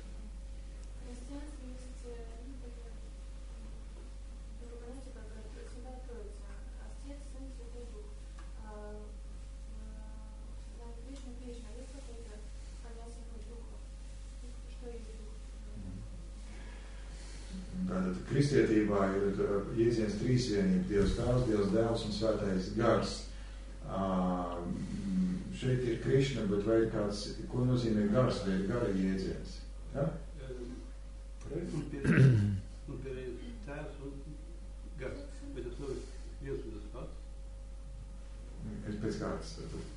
Tātad kristietībā ir jēdziens trīsvienība, Dievs Tēvs, Dievs Dēls un Svētais Gars. Uh, šeit ir Krišna, bet vai ir kāds, ko nozīmē gars, vai ir gara jēdziens? Ja? Pēc kārtas.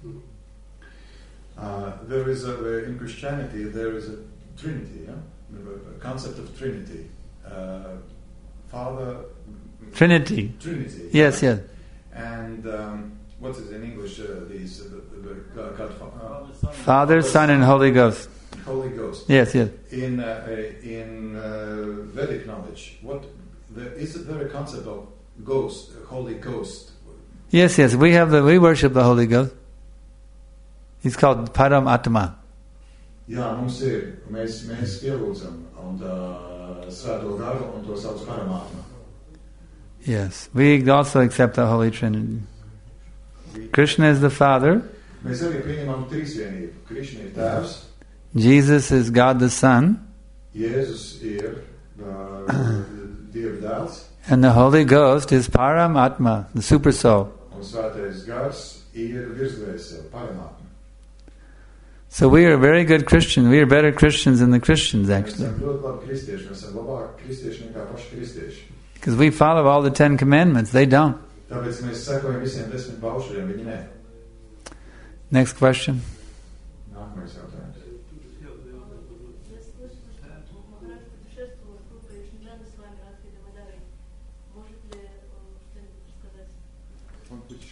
Uh, there is a, in Christianity there is a Trinity, yeah? A concept of Trinity. Uh, Father... Trinity. Trinity. Yes, yes. And um, what is in English? Uh, these uh, the, the God, uh, Father, Son, and Holy Ghost. Holy Ghost. Yes, yes. In uh, in uh, Vedic knowledge, what the, is there a concept of ghost, Holy Ghost? Yes, yes. We have the we worship the Holy Ghost. He's called Param Atma. Jā, mums ir, mēs, mēs pielūdzam un uh, Svēto Garu un to sauc Paramātma. Yes. We also accept the Holy Trinity. Krishna is the Father. Mēs arī pieņemam trīsvienību. Krišna ir Tēvs, Jesus is God the Son. Jēzus ir uh, Dieva Dēls, And the Holy Ghost is Param Atma, the Super Soul. un Svētais Gars ir virsdvēsele, Paramātma. So we are very good Christians. We are better Christians than the Christians, Mēs actually. esam ļoti labi kristieši, mēs esam labāki kristieši nekā paši kristieši. Because we follow all the Ten Commandments. They don't. Tāpēc mēs sekojam visiem desmit baušļiem, viņi nē. Next question. Nākamais jautājums.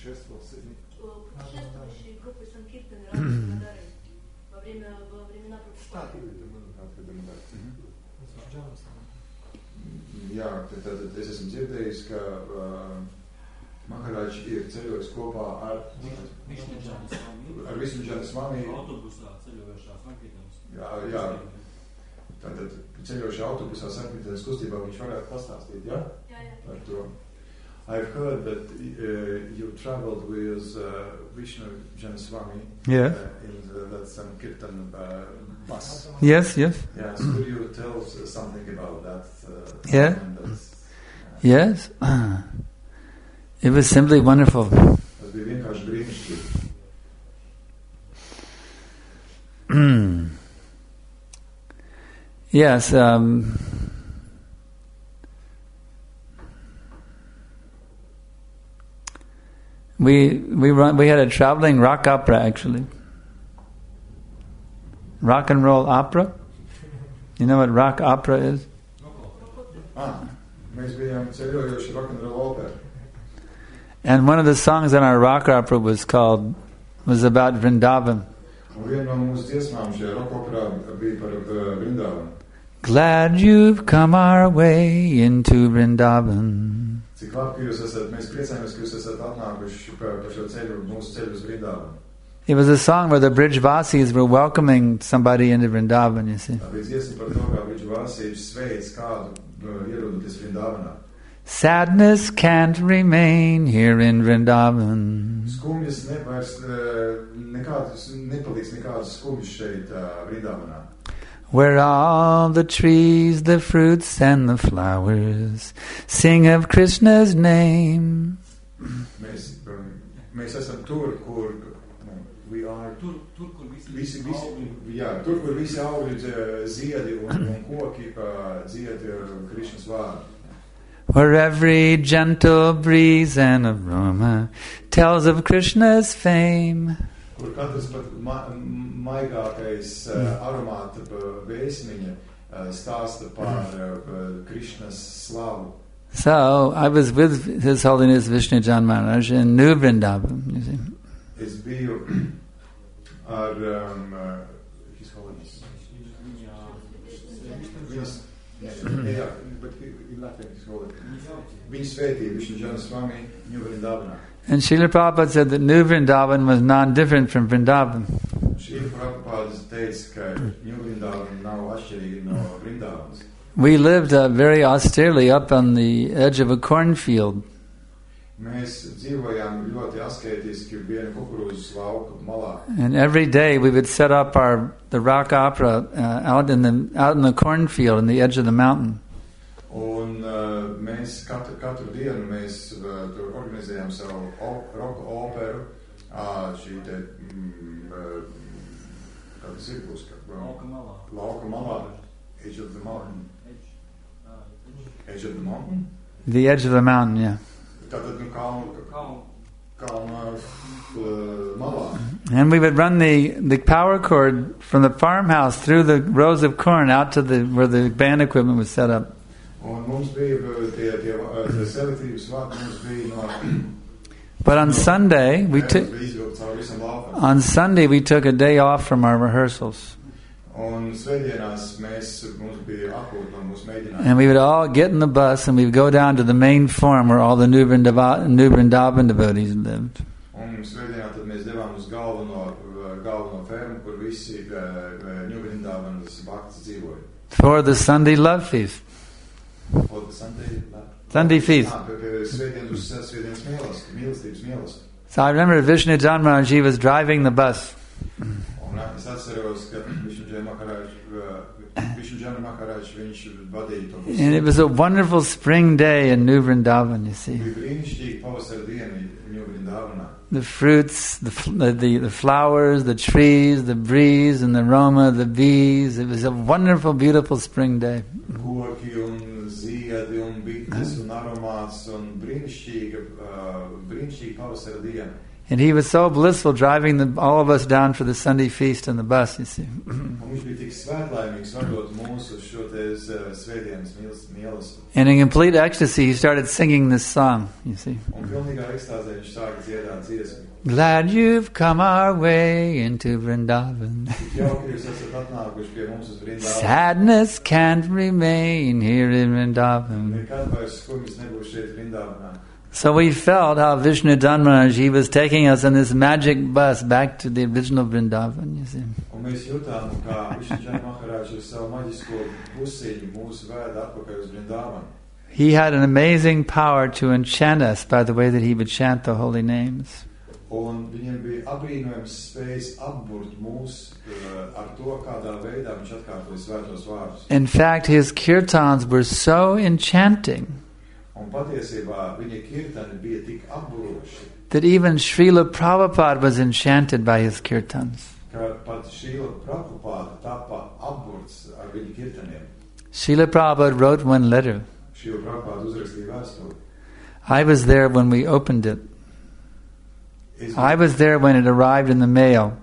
путешествовал с этим. Путешествующие группы Санкиртаны разные Радары во время во времена Прабхупады. Jā, tad, tad es esmu dzirdējis, ka uh, Maharāģis ir ceļojis kopā ar ar Višņuģana Svami. Autobusā ceļojošā Sankirtanas. Jā, jā. Tātad ceļojuši autobusā Sankirtanas kustībā viņš varētu pastāstīt, jā? Jā, jā. Par to. I've heard that uh, you traveled with uh, Vishnu Janaswami Yeah. uh, in the, that Sankirtan uh, bus. Yes, yes. Yes, could you tell us something about that? Uh, Yeah. and that's, uh, Yes. It was simply wonderful. Tas bija vienkārši brīnišķīgi. Yes. Um, we we run, we had a traveling rock opera actually. Rock and roll opera. You know what rock opera is? Ah, mēs bijām ceļojoši rock'n'roll operu. And one of the songs in our rock opera was called was about Vrindavan. Un viena no mūsu dziesmām šajā rock operā bija par uh, Vrindavanu. Glad you've come our way into Vrindavan. Cik labi, ka jūs esat, mēs priecājamies, ka jūs esat atnākuši pa, pa šo ceļu, mūsu ceļu uz Vrindavanu. It was a song where the Brijvasis were welcoming somebody into Vrindavan, you see. Tā bija dziesma par to, kā Brijvāsības sveic kādu uh, ierodoties Vrindavanā. Sadness can't remain here in Vrindavan. Skumjas ne, vairs uh, nekādas, nepaliks nekādas skumjas šeit uh, Vrindavanā. Where all the trees, the fruits and the flowers sing of Krishna's name. Mēs, um, mēs esam tur, kur no, we are Tur, tur, kur visi, visi, visi, jā, tur, kur visi augļi ziedi un, un koki uh, dzied Krishnas vārdu. Where every gentle breeze and aroma tells of Krishna's fame. Kur katrs pat ma, maigākais uh, aromāta vēsmiņa uh, stāsta par uh, Krishnas slavu. So I was with His Holiness Vishnu Jan Maharaj in New Vrindavan, you see. Es biju ar um, uh, His Holiness. Viņas, jā, bet in Latviju His Holiness. Viņa svētīja Vishnu Jan Swami New Vrindavanā. And Srila Prabhupada said that New Vrindavan was non-different from Vrindavan. Srila Prabhupada teica, ka New Vrindavan nav atšķirīga no Vrindavanas. We lived uh, very austerely up on the edge of a cornfield. Mēs dzīvojām ļoti asketiski viena kukurūzas lauka malā. And every day we would set up our the rock opera uh, out in the out in the cornfield on the edge of the mountain. Un uh, mēs katru, katru dienu mēs uh, tur organizējām savu op, roka operu. Uh, šī te mm, uh, kā tas ir būs, ka Lauka malā. Lauka malā. Edge of the mountain. Edge of the mountain? The edge of the mountain, yeah. Tātad, nu, kalnu, kalnu uh, malā. And we would run the, the power cord from the farmhouse through the rows of corn out to the where the band equipment was set up. Un mums bija tie, tie, tie selektīvas vārdi, mums bija no... But on Sunday, we took on Sunday we took a day off from our rehearsals. Un svētdienās mēs, mums bija atpūta no mūsu mēģinājuma. And we would all get in the bus and we would go down to the main farm where all the New Vrindavan, New Vrindavan devotees lived. Un svētdienā tad mēs devām uz galveno, galveno fermu, kur visi uh, New Vrindavanas bhaktas dzīvoja. For the Sunday love feast. For the Sunday love? Sunday feast. Ah, svētdienas uz svētdienas mīlestību, mīlestības mīlestību. So I remember Vishnu Jan Maharaj, he was driving the bus. Un es atceros, ka Vishnu Jan Maharaj, Vishnu Jan Maharaj, viņš vadīja to visu. And it was a wonderful spring day in New Vrindavan, you see. Bija brīnišķīgi pavasara diena New Vrindavanā. The fruits, the, the the flowers, the trees, the breeze and the aroma, the bees. It was a wonderful, beautiful spring day. Koki un ziedi un bites un aromāts un brīnišķīga, uh, brīnišķīga pavasara diena. And he was so blissful driving the, all of us down for the Sunday feast on the bus, you see. And in complete ecstasy, he started singing this song, you see. Glad you've come our way into Vrindavan. Sadness can't remain here in Vrindavan. So we felt how Vishnu Dhanmaraj, he was taking us on this magic bus back to the original Vrindavan, you see. He had an amazing power to enchant us by the way that he would chant the holy names. In fact, his kirtans were so enchanting that even Srila Prabhupada was enchanted by his kirtans. Srila Prabhupada wrote one letter. I was there when we opened it. I was there when it arrived in the mail.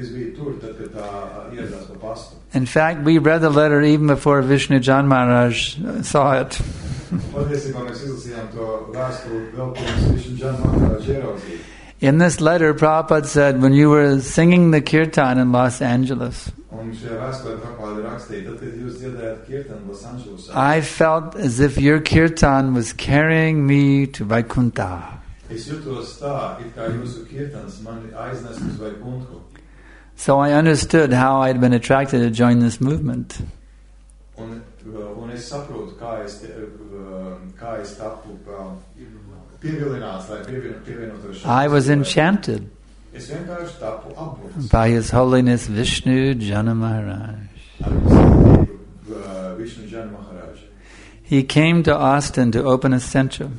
In fact, we read the letter even before Vishnu Jan Maharaj saw it. In this letter, Prabhupada said, when you were singing the kirtan in Los Angeles, I felt as if your kirtan was carrying me to Vaikuntha. So I understood how I had been attracted to join this movement. I was enchanted by His Holiness Vishnu Jana Maharaj. He came to Austin to open a center.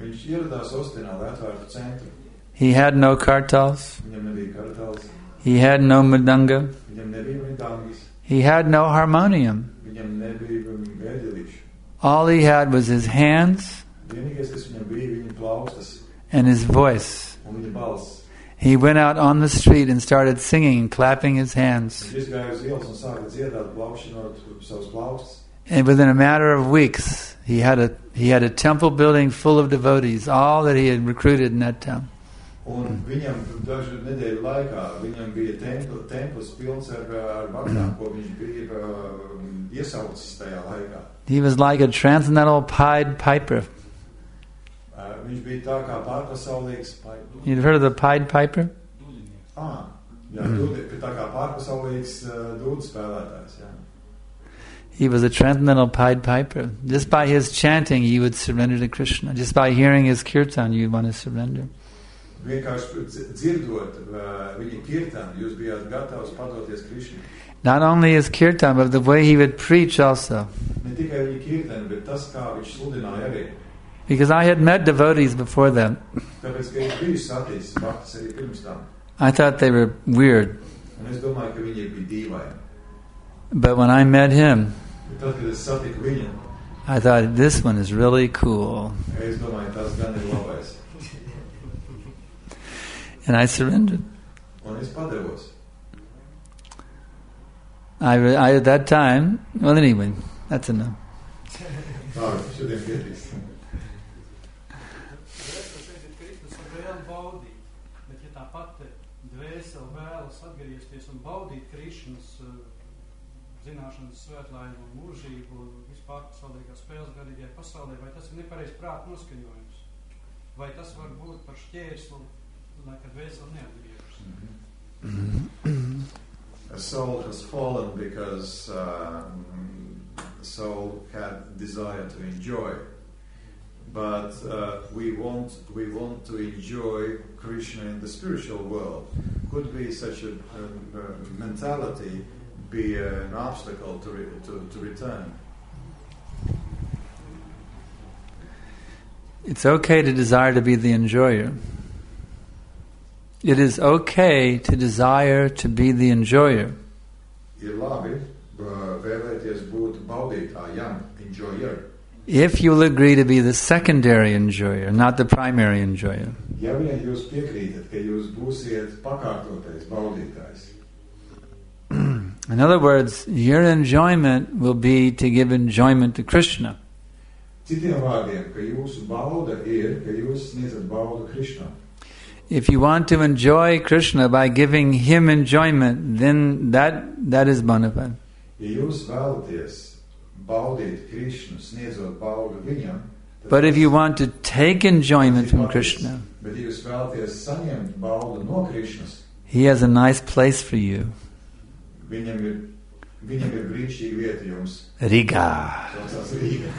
He had no kartals. He had no mridanga. He had no harmonium. All he had was his hands and his voice. He went out on the street and started singing, clapping his hands. And within a matter of weeks, he had a he had a temple building full of devotees, all that he had recruited in that town. He was like a transcendental Pied Piper. You've heard of the Pied Piper? He was a transcendental Pied Piper. Just by his chanting, you would surrender to Krishna. Just by hearing his kirtan, you would want to surrender. Not only his kirtan, but the way he would preach also. Because I had met devotees before that. I thought they were weird. But when I met him, I thought, this one is really cool. And I surrendered. I, I at that time, well anyway, that's enough. Zināšanas svētlaimi un mūžību, vispār pasaulīgā spēles garīgajā pasaulē, vai tas ir nepareiz prāta noskaņojums? Vai tas var būt par šķērsli, lai kad dvēseli neatgriežas? A soul has fallen because uh, the soul had desire to enjoy, but uh, we want we want to enjoy Krishna in the spiritual world. Could be such a, a, a mentality be an obstacle to, re, to to return? It's okay to desire to be the enjoyer. It is okay to desire to be the enjoyer. If you will agree to be the secondary enjoyer, not the primary enjoyer. Ja vien jūs piekrītat, ka jūs būsiet pakārtotais, baudītājs. In other words, your enjoyment will be to give enjoyment to Krishna. Citiem vārdiem, ka jūsu bauda ir, ka jūs sniedzat baudu Krishnam. If you want to enjoy Krishna by giving him enjoyment, then that that is bona fide. Ja jūs vēlaties baudīt Krishnu, sniedzot baudu viņam, but if you want to take enjoyment from Krishna, bet ja jūs vēlaties saņemt baudu no Krishnas, he has a nice place for you. Viņam ir, viņam ir brīnišķīga vieta jums. Riga. Saucās Riga.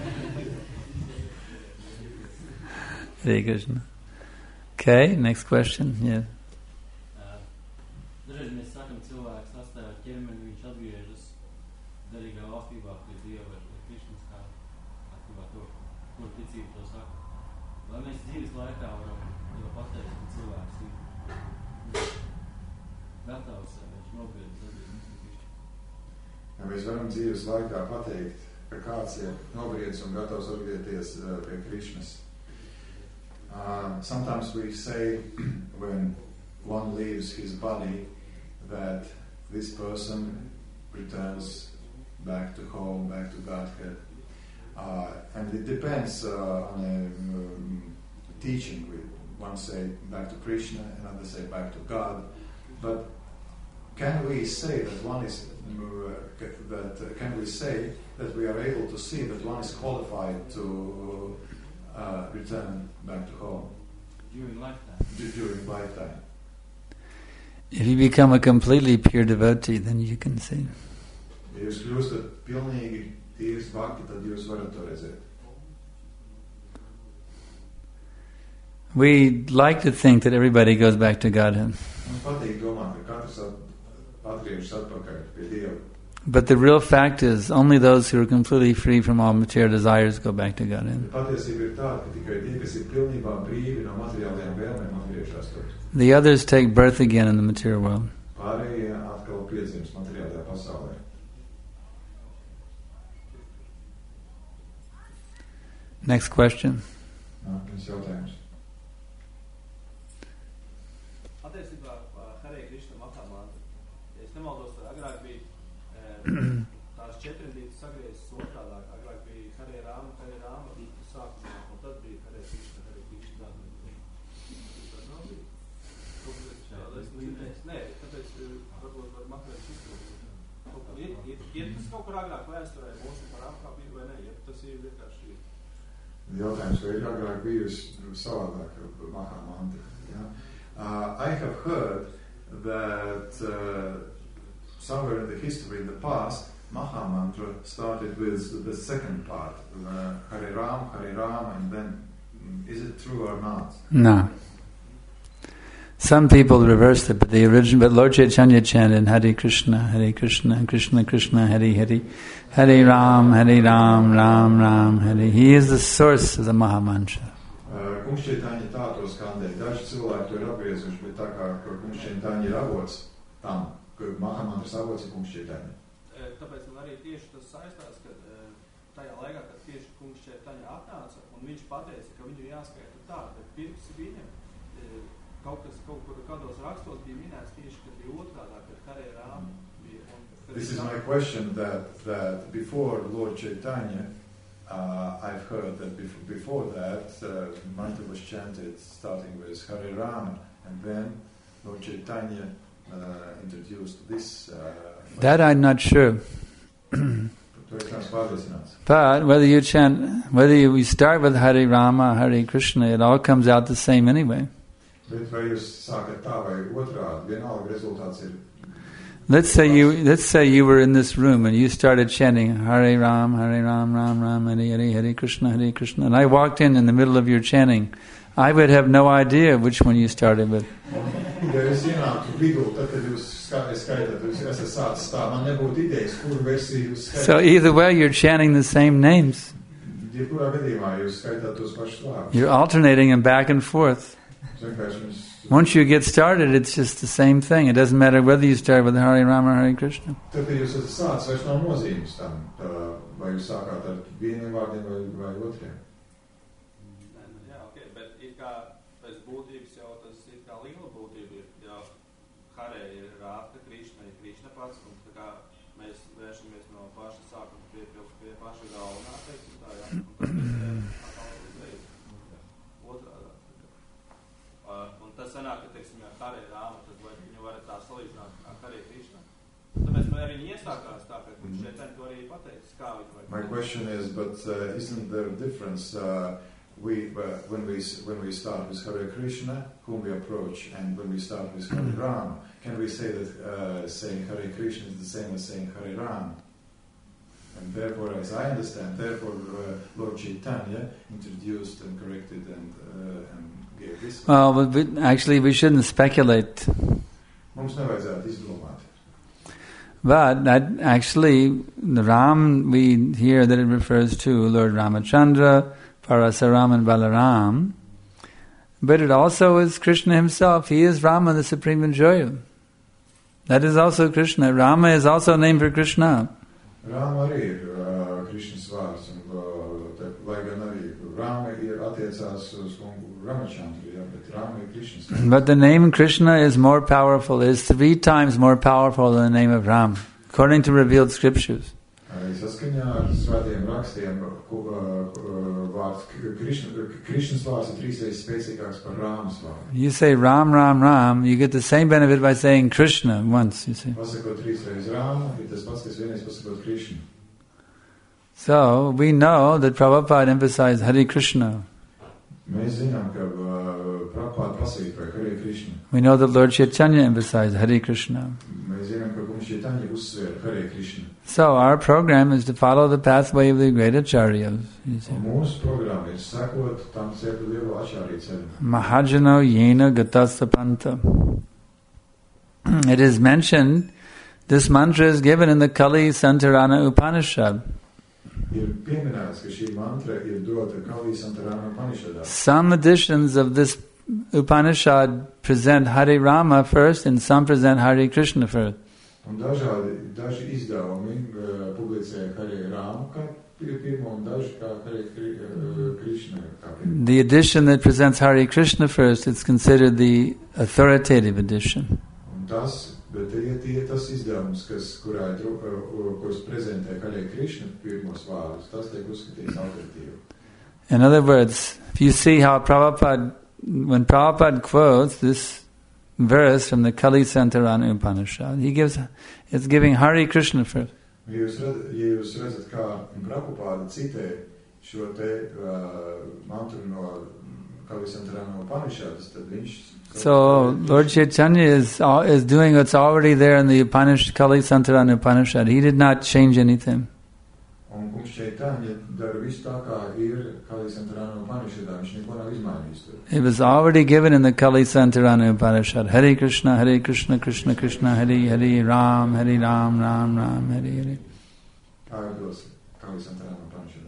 Hare Krishna. Okay, next question. Yeah. Dažreiz mēs sakam, cilvēks sastāv ar ķermeni, viņš atgriežas derīgā valstībā pie Dieva vai Krišnas, kā atklībā to, kur ticība to saka. Vai mēs dzīves laikā varam jau pateikt, ka cilvēks ir gatavs, viņš nobriedz atgriežas pie Krišnas? Ja mēs varam dzīves laikā pateikt, ka kāds ir nobriedz un gatavs atgriezties uh, pie Krišnas. Uh, sometimes we say when one leaves his body that this person returns back to home, back to Godhead. Uh, and it depends uh, on a um, teaching. One say back to Krishna, another say back to God. But can we say that one is uh, that uh, can we say that we are able to see that one is qualified to uh, return back to home during lifetime? D- during lifetime. If you become a completely pure devotee, then you can see. Ja jūs kļūstat pilnīgi tīrs bhakti, tad jūs varat to redzēt. We like to think that everybody goes back to Godhead. Mums patīk domāt, ka katrs atgriežas atpakaļ pie Dieva. But the real fact is, only those who are completely free from all material desires go back to Godhead. Patiesība ir tāda, ka tikai tie, kas ir pilnībā brīvi no materiālajām vēlmēm, atgriežas tur. The others take birth again in the material world. Pārējie atkal piedzimst materiālajā pasaulē. Next question. Nākamais jautājums. Attiecībā Hare Krishna Mahamāta, ja es nemaldos, tad agrāk bija tās četrindītas sagrieztas otrādāk, agrāk bija Hare Rama, Hare Rama, sākumā, un tad bija Hare Krishna, Hare Krishna. Tas nav bija? Nē, tāpēc varbūt var Maharaj izpildīt. Ir, ir, ir tas kaut kur agrāk vēsturē mūsu par apkāpību vai ne? Ja tas ir vienkārši ir. Jautājums, vai ir agrāk bijusi savādāk Mahamantra? Ja? Uh, I have heard that uh, somewhere in the history in the past, Mahamantra started with the second part, uh, Hare Ram, Hare Ram, and then, is it true or not? No. Some people reversed it, but the original, but Lord Chaitanya chanted Hare Krishna, Hare Krishna, Krishna Krishna, Hare Hare, Hare Ram, Hare Ram, Ram Ram, Hare. He is the source of the Mahamantra. Kungs Chaitanya tā to skandēja. Daži cilvēki to ir apgriezuši, bet tā kā Kungs Chaitanya ir avots tam, ka Mahamantras avots ir Kungs Chaitanya. Tāpēc man arī tieši tas saistās, ka tajā laikā, kad tieši Kungs Chaitanya atnāca, un viņš pateica, ka viņu jāskaita tā, bet pirms viņam kaut kas, kaut kur kādos rakstos bija minēts tieši, ka bija otrādā, kad Hare Rama bija. This is my question that, that before Lord Chaitanya, uh, I've heard that before, before that, uh, mantra was chanted starting with Hare Rama, and then Lord Chaitanya uh, introduced this. Uh, that I'm not sure. But whether you chant, whether you we start with Hare Rama, Hare Krishna, it all comes out the same anyway. Let's say you let's say you were in this room and you started chanting Hare Ram, Hare Ram, Ram Ram, Hare Hare, Hare Krishna, Hare Krishna, and I walked in in the middle of your chanting. I would have no idea which one you started with. So either way, you're chanting the same names. You're alternating them back and forth. Once you get started, it's just the same thing. It doesn't matter whether you start with Hare Rama or Hare Krishna. būtība ir, ja Hare ir Rāta, Krišna ir Krišna pats, un tā kā mēs vēršamies no paša sākuma pie, pie, pie paša galvenā, teiksim tā, jā, un tad mēs atkal uzreiz otrādā. Uh, un tas sanāk, ka, teiksim, ja Hare Rāma, tad vai viņu varat tā salīdzināt ar Hare Krišna. Tāpēc viņi iesākās tā, ka viņš šeit to arī pateicis, kā viņi vai. My question is, but uh, isn't there a difference? Uh, we uh, when we when we start with Hare Krishna, whom we approach, and when we start with Hare Ram, can we say that uh, saying Hare Krishna is the same as saying Hare Ram? And therefore, as I understand, therefore uh, Lord Chaitanya introduced and corrected and uh, and gave this. Well, but we, actually, we shouldn't speculate. Mums nevajadzētu izdomāt. But that actually, the Ram, we hear that it refers to Lord Ramachandra, Parasaram and Balaram. But it also is Krishna himself. He is Rama, the supreme enjoyer. That is also Krishna. Rama is also a name for Krishna. Rama arī ir uh, Krishnas vārds, un uh, te, lai gan arī Rama ir attiecās uz Ramachandru, ja, bet Rama ir Krishnas vārds. But the name Krishna is more powerful, is three times more powerful than the name of Ram, according to revealed scriptures. Saskaņā ar svētiem rakstiem vārds Krishnas vārds ir trīsreiz spēcīgāks par Rāmas vārdu. You say Ram, Ram, Ram, you get the same benefit by saying Krishna once, you see. Pasakot trīsreiz Rāma, ir tas pats, kas vienreiz pasakot Krishna. So, we know that Prabhupada emphasized Hare Krishna. Mēs zinām, ka uh, Prabhupada pasīja Hare Krishna. We know that Lord Chaitanya emphasized Hare Krishna. Mēs zinām, ka Kungs Chaitanya uzsver Hare Krishna. So our program is to follow the pathway of the great acharyas. Mūsu programma ir sekot tam ceļu lielo acharya ceļu. Mahajano yena gatasapanta. It is mentioned, this mantra is given in the Kali Santarana Upanishad. Ir pieminēts, ka šī mantra ir dota Kali Santarana Upanishadā. Some editions of this Upanishad present Hare Rama first and some present Hare Krishna first. Un dažādi, daži izdevumi uh, publicē Hare Rāmu kā pirmo un daži kā Hare uh, Krishna kā pirmo. The edition that presents Hare Krishna first, it's considered the authoritative edition. Un tas, bet tie, tie tas izdevums, kas, kurā ir, uh, kuras prezentē Hare Krishna pirmos vārdus, tas tiek uzskatīts autoritīvi. In other words, if you see how Prabhupada, when Prabhupada quotes this verse from the Kali Santarana Upanishad, he gives, it's giving Hare Krishna first. Ja jūs, redz, ja jūs redzat, kā Prabhupada citē šo te uh, mantru no Kali Santarana Upanishadas, tad viņš... So, Lord Chaitanya is is doing what's already there in the Upanishad, Kali Santarana Upanishad. He did not change anything. Un Kungs Chaitanya dara visu tā, kā ir Kali Santarana Upanishadā. Viņš neko nav izmainījis tur. It was already given in the Kali Santarana Upanishad. Hare Krishna, Hare Krishna, Krishna Krishna, Hare Hare, Ram, Hare Ram, Ram Ram, Hare Hare. Tā ir dos Kali Santarana Upanishadā.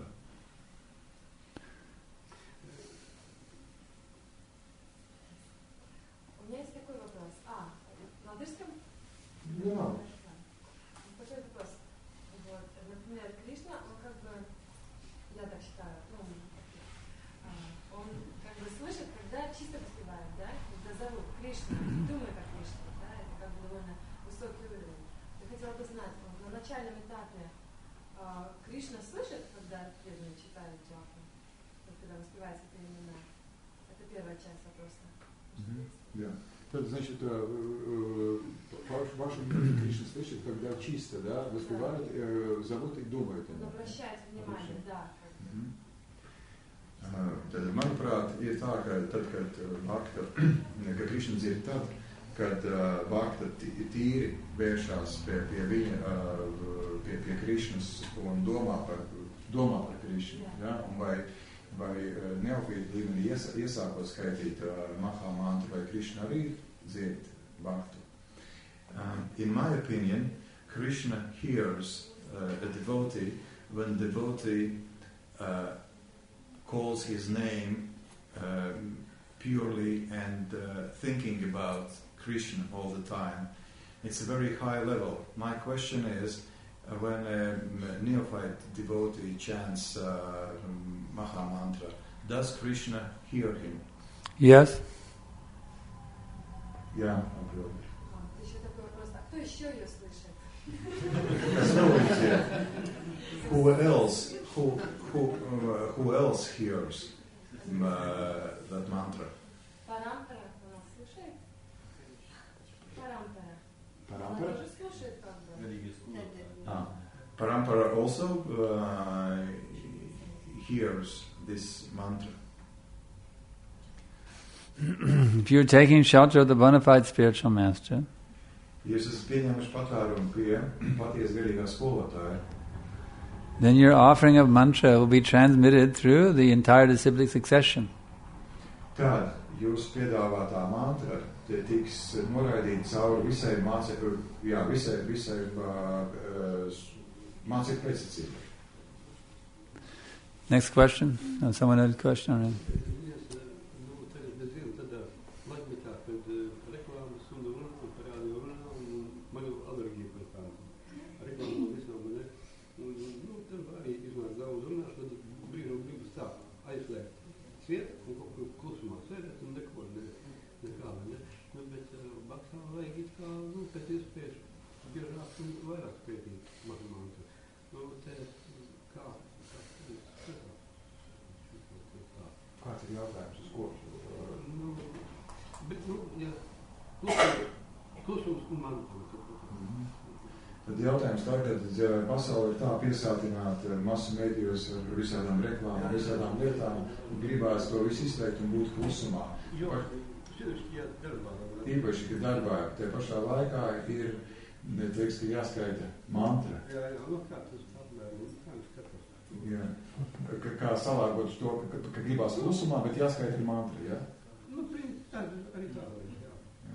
У меня есть такой вопрос. А, на латышском? Да. Такой вопрос. Вот, например, Кришна, он как бы, я так считаю, ну, он как бы слышит, когда чисто воспевает, да, когда зовут Кришна, думает о Кришне, да, это как бы довольно высокий уровень. Я хотела бы знать, на начальном этапе Кришна слышит, когда преданный читает джапу, когда воспевается это имена? Это первая часть вопроса. Да. Это значит, вашу музыку Кришна слышит, когда чисто, да, воспевают, э, зовут и думают. Он обращает внимание, да. Tad, manuprāt, ir tā, ka tad, kad Bhakta, ka Krišna dzird tad, kad uh, Bhakta tīri vēršās pie, pie viņa, uh, pie, pie Krišnas un domā par, domā par Krišnu, ja? Un vai vai neofīta līmenī ies, iesākot skaitīt uh, Mahā mantru, vai Krishna arī dzied bhaktu. Um, in my opinion, Krishna hears uh, a devotee when the devotee uh, calls his name um, purely and uh, thinking about Krishna all the time. It's a very high level. My question is, Uh, when a neophyte devotee chants uh, Maha Mantra, does Krishna hear him? Yes. Jā, atbildi. Еще такой вопрос. А кто еще ее слышит? Who else? Who who uh, who else hears uh, that mantra? Парампара она слушает? Парампара. Парампара? Она тоже слушает как бы. Ah, Parampara also uh, hears this mantra. If you're taking shelter of the bona fide spiritual master, Jūs esat pieņēmuši patvērumu pie patiesa garīgā skolotāja. then your offering of mantra will be transmitted through the entire disciplic succession. Tad jūsu piedāvātā mantra tie tiks noraidīta cauri visai mācekļu, jā, visai, visai uh, uh, mācekļu pēctecībai. Next question? Oh, someone had a question already. Tad jautājums tagad, ja pasaule ir tā piesātināta masu mēdījos ar visādām reklāmām, visādām lietām, un gribās to visu izteikt un būt klusumā. Īpaši, ka darbā tie pašā laikā ir, teiks, ka jāskaita mantra. Jā, jā, nu kā tas apmēram, kā tas skatās? Jā, ka, kā salāgot to, ka, ka gribās klusumā, bet jāskaita ir mantra, jā? Nu, arī tā var, jā.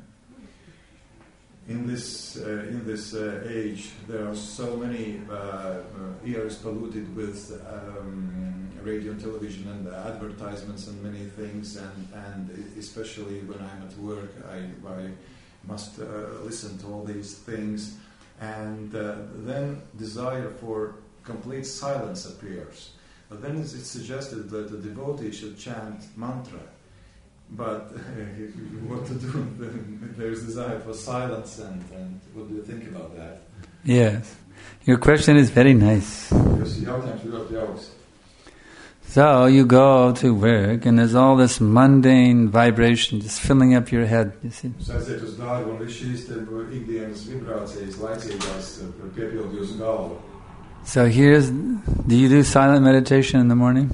In this uh, in this uh, age, there are so many uh, uh, ears polluted with um, radio and television and advertisements and many things, and, and especially when I'm at work, I, I must uh, listen to all these things, and uh, then desire for complete silence appears. But then it's suggested that the devotee should chant mantra. But uh, what to do? There's desire for silence, and, and what do you think about that? Yes, your question is very nice. So you go to work, and there's all this mundane vibration just filling up your head. You see. So here's. Do you do silent meditation in the morning?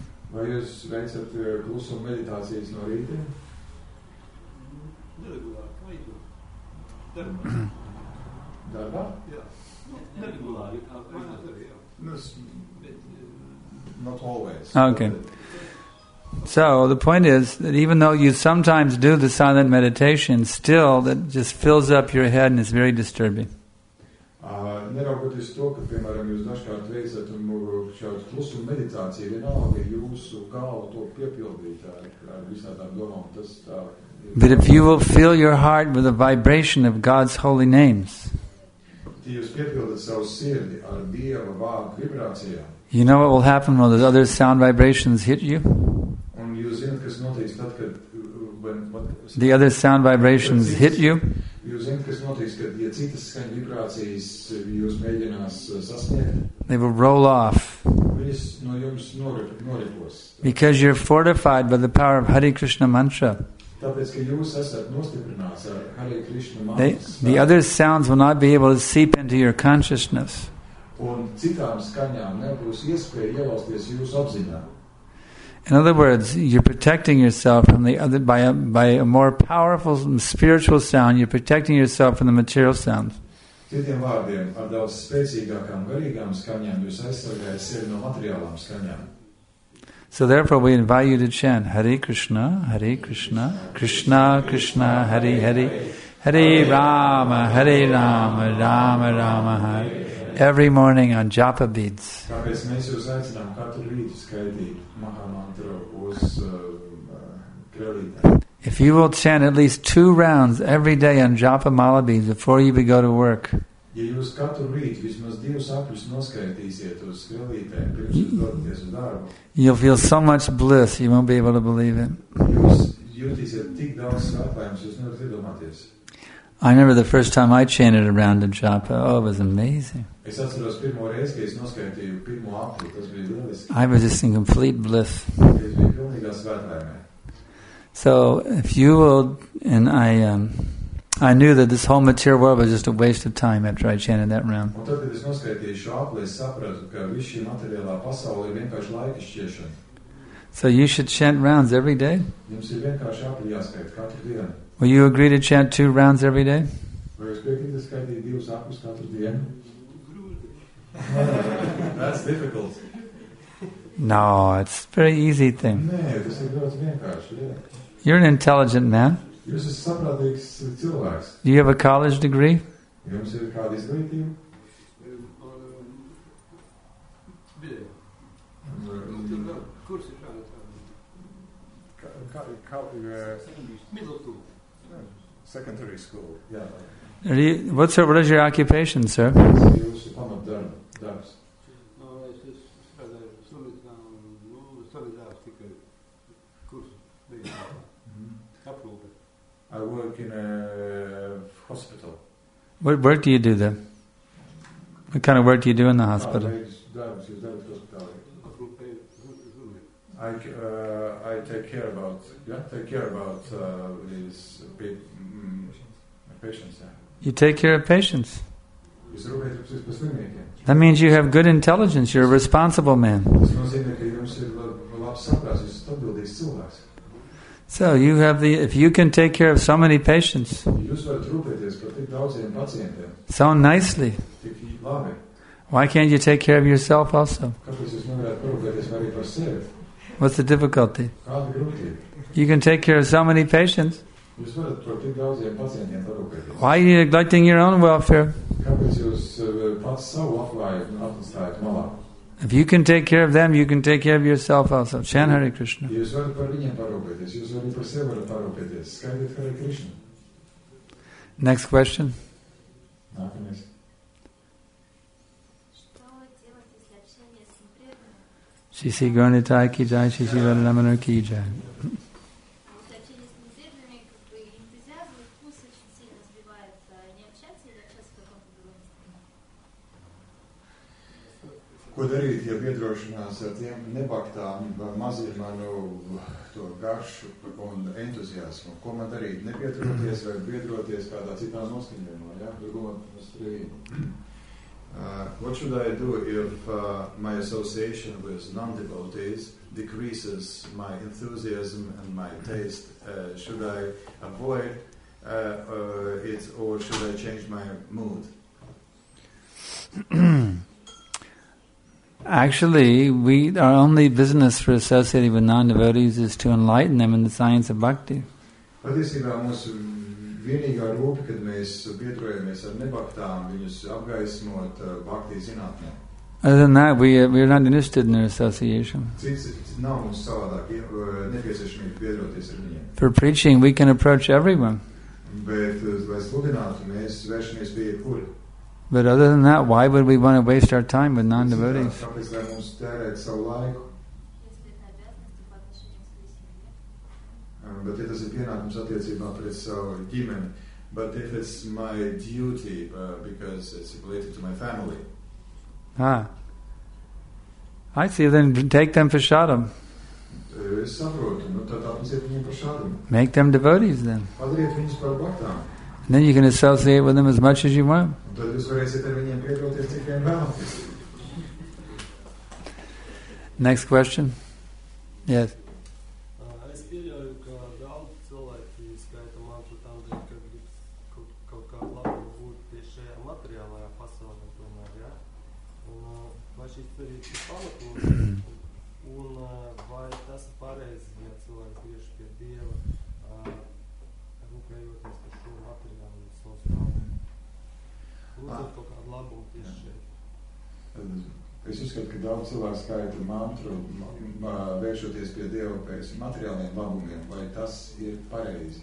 Not always. Okay. So the point is that even though you sometimes do the silent meditation, still that just fills up your head and is very disturbing. Neraugoties to, ka, piemēram, jūs dažkārt veicat un šādu klusumu meditāciju, vienalga jūsu galva to piepildīt ar visādām domām. Tas tā. But if you will fill your heart with the vibration of God's holy names, jūs piepildat savu sirdi ar Dieva vārdu vibrācijām. You know what will happen when those other sound vibrations hit you? Un jūs zināt, kas notiks tad, kad when, what, the other sound vibrations hit you? Jūs zināt, kas notiks, kad ja citas skaņu vibrācijas jūs mēģinās sasniegt? They will roll off. Viņas no jums noripos. Because you're fortified by the power of Hare Krishna mantra. Tāpēc, ka jūs esat nostiprināts ar Hare Krishna mantras. The other sounds will not be able to seep into your consciousness. Un citām skaņām nebūs iespēja ielausties jūsu apziņā. In other words, you're protecting yourself from the other by a, by a more powerful spiritual sound. You're protecting yourself from the material sounds. Citiem vārdiem, ar daudz spēcīgākām garīgām skaņām jūs aizsargājat sevi no materiālām skaņām. So therefore we invite you to chant Hare Krishna, Hare Krishna, Krishna Krishna, Hare Hare, Hare Rama, Hare Rama, Rama Rama, Hare. Every morning on japa beads. If you will chant at least two rounds every day on japa mala beads before you go to work, you'll feel so much bliss you won't be able to believe it. I remember the first time I chanted a round of japa. Oh, it was amazing. Es atceros pirmo reizi, kad es noskaitīju pirmo apli, tas bija lieliski. I was just in complete bliss. Es biju pilnīgā svētlaimē. So, if you will, and I, um, I knew that this whole material world was just a waste of time after I chanted that round. Un tad, kad es noskaitīju šo apli, es sapratu, ka viss šī materiālā pasaule ir vienkārši laika šķiešana. So you should chant rounds every day. Jums ir vienkārši apli jāskaita katru dienu. Will you agree to chant two rounds every day? Vai jūs piekrītat skaitīt divus aplus katru dienu? That's difficult. No, it's a very easy thing. Nē, tas ir ļoti vienkārši. Jā. You're an intelligent man. Jūs esat saprātīgs cilvēks. Do you have a college degree? Jums ir kāda izglītība? Middle school. Secondary school. Yeah. Are you, what's your, what is your occupation, sir? Jūsu pamatdarbs. I work in a hospital. What work do you do there? What kind of work do you do in the hospital? I, uh, I take care about yeah take care about uh, these big mm, patients. Yeah. You take care of patients. That means you have good intelligence. You're a responsible man. So you have the if you can take care of so many patients so nicely, why can't you take care of yourself also? What's the difficulty? You can take care of so many patients. Why are you neglecting your own welfare? If you can take care of them, you can take care of yourself also. Chant Hare Krishna. Next question. Shri Sri Gauranitai ki jai, Shri Sri Radharamanar ki jai. Ko darīt, ja biedrošanās ar tiem nebaktām mazinātu to garšu un entuziasmu? Ko man darīt? Nebiedroties vai biedroties kādā citā noskaņojumā? Ja? Uh, what should I do if uh, my association with non-devotees decreases my enthusiasm and my taste? Uh, should I avoid uh, uh, it or should I change my mood? Actually, we our only business for associating with non-devotees is to enlighten them in the science of bhakti. Patiesībā mūsu vienīgā rūpe, kad mēs biedrojamies ar nebaktām, viņus apgaismot bhakti zinātnē. Other than that, we uh, we are not interested in their association. Cits nav mums savādāk nepieciešamība biedroties ar viņiem. For preaching, we can approach everyone. Bet, lai sludinātu, mēs vēršamies pie jebkura. But other than that, why would we want to waste our time with non-devotees? Kāpēc, lai mums tērēt savu laiku? Bet, ja tas ir pienākums attiecībā pret savu ģimeni, but if it's my duty uh, because it's related to my family. Ah. I see, then take them for shadam. Es saprotu, nu tad apmesiet viņiem par šādam. Make them devotees then. Padariet viņus par baktām. And then you can associate with them as much as you want. Un tad jūs varēsiet ar viņiem piedroties, cik vien vēlaties. Next question. Yes. Es pieļauju, ka daudz cilvēki skaita mantru tam dēļ, ka grib kaut, kaut kādu labumu būt tieši šajā materiālajā pasaulē, tomēr, ja? Un vai šis arī ir pamatos, un vai tas ir pareizi, ja cilvēks griež pie Dieva, rūpējoties par šo materiālu un savu stāvu? Lūdzot kaut kādu labumu tieši šeit. Es uzskatu, ka daudz cilvēku skaita mantru, vēršoties pie Dieva pēc materiāliem labumiem, vai tas ir pareizi?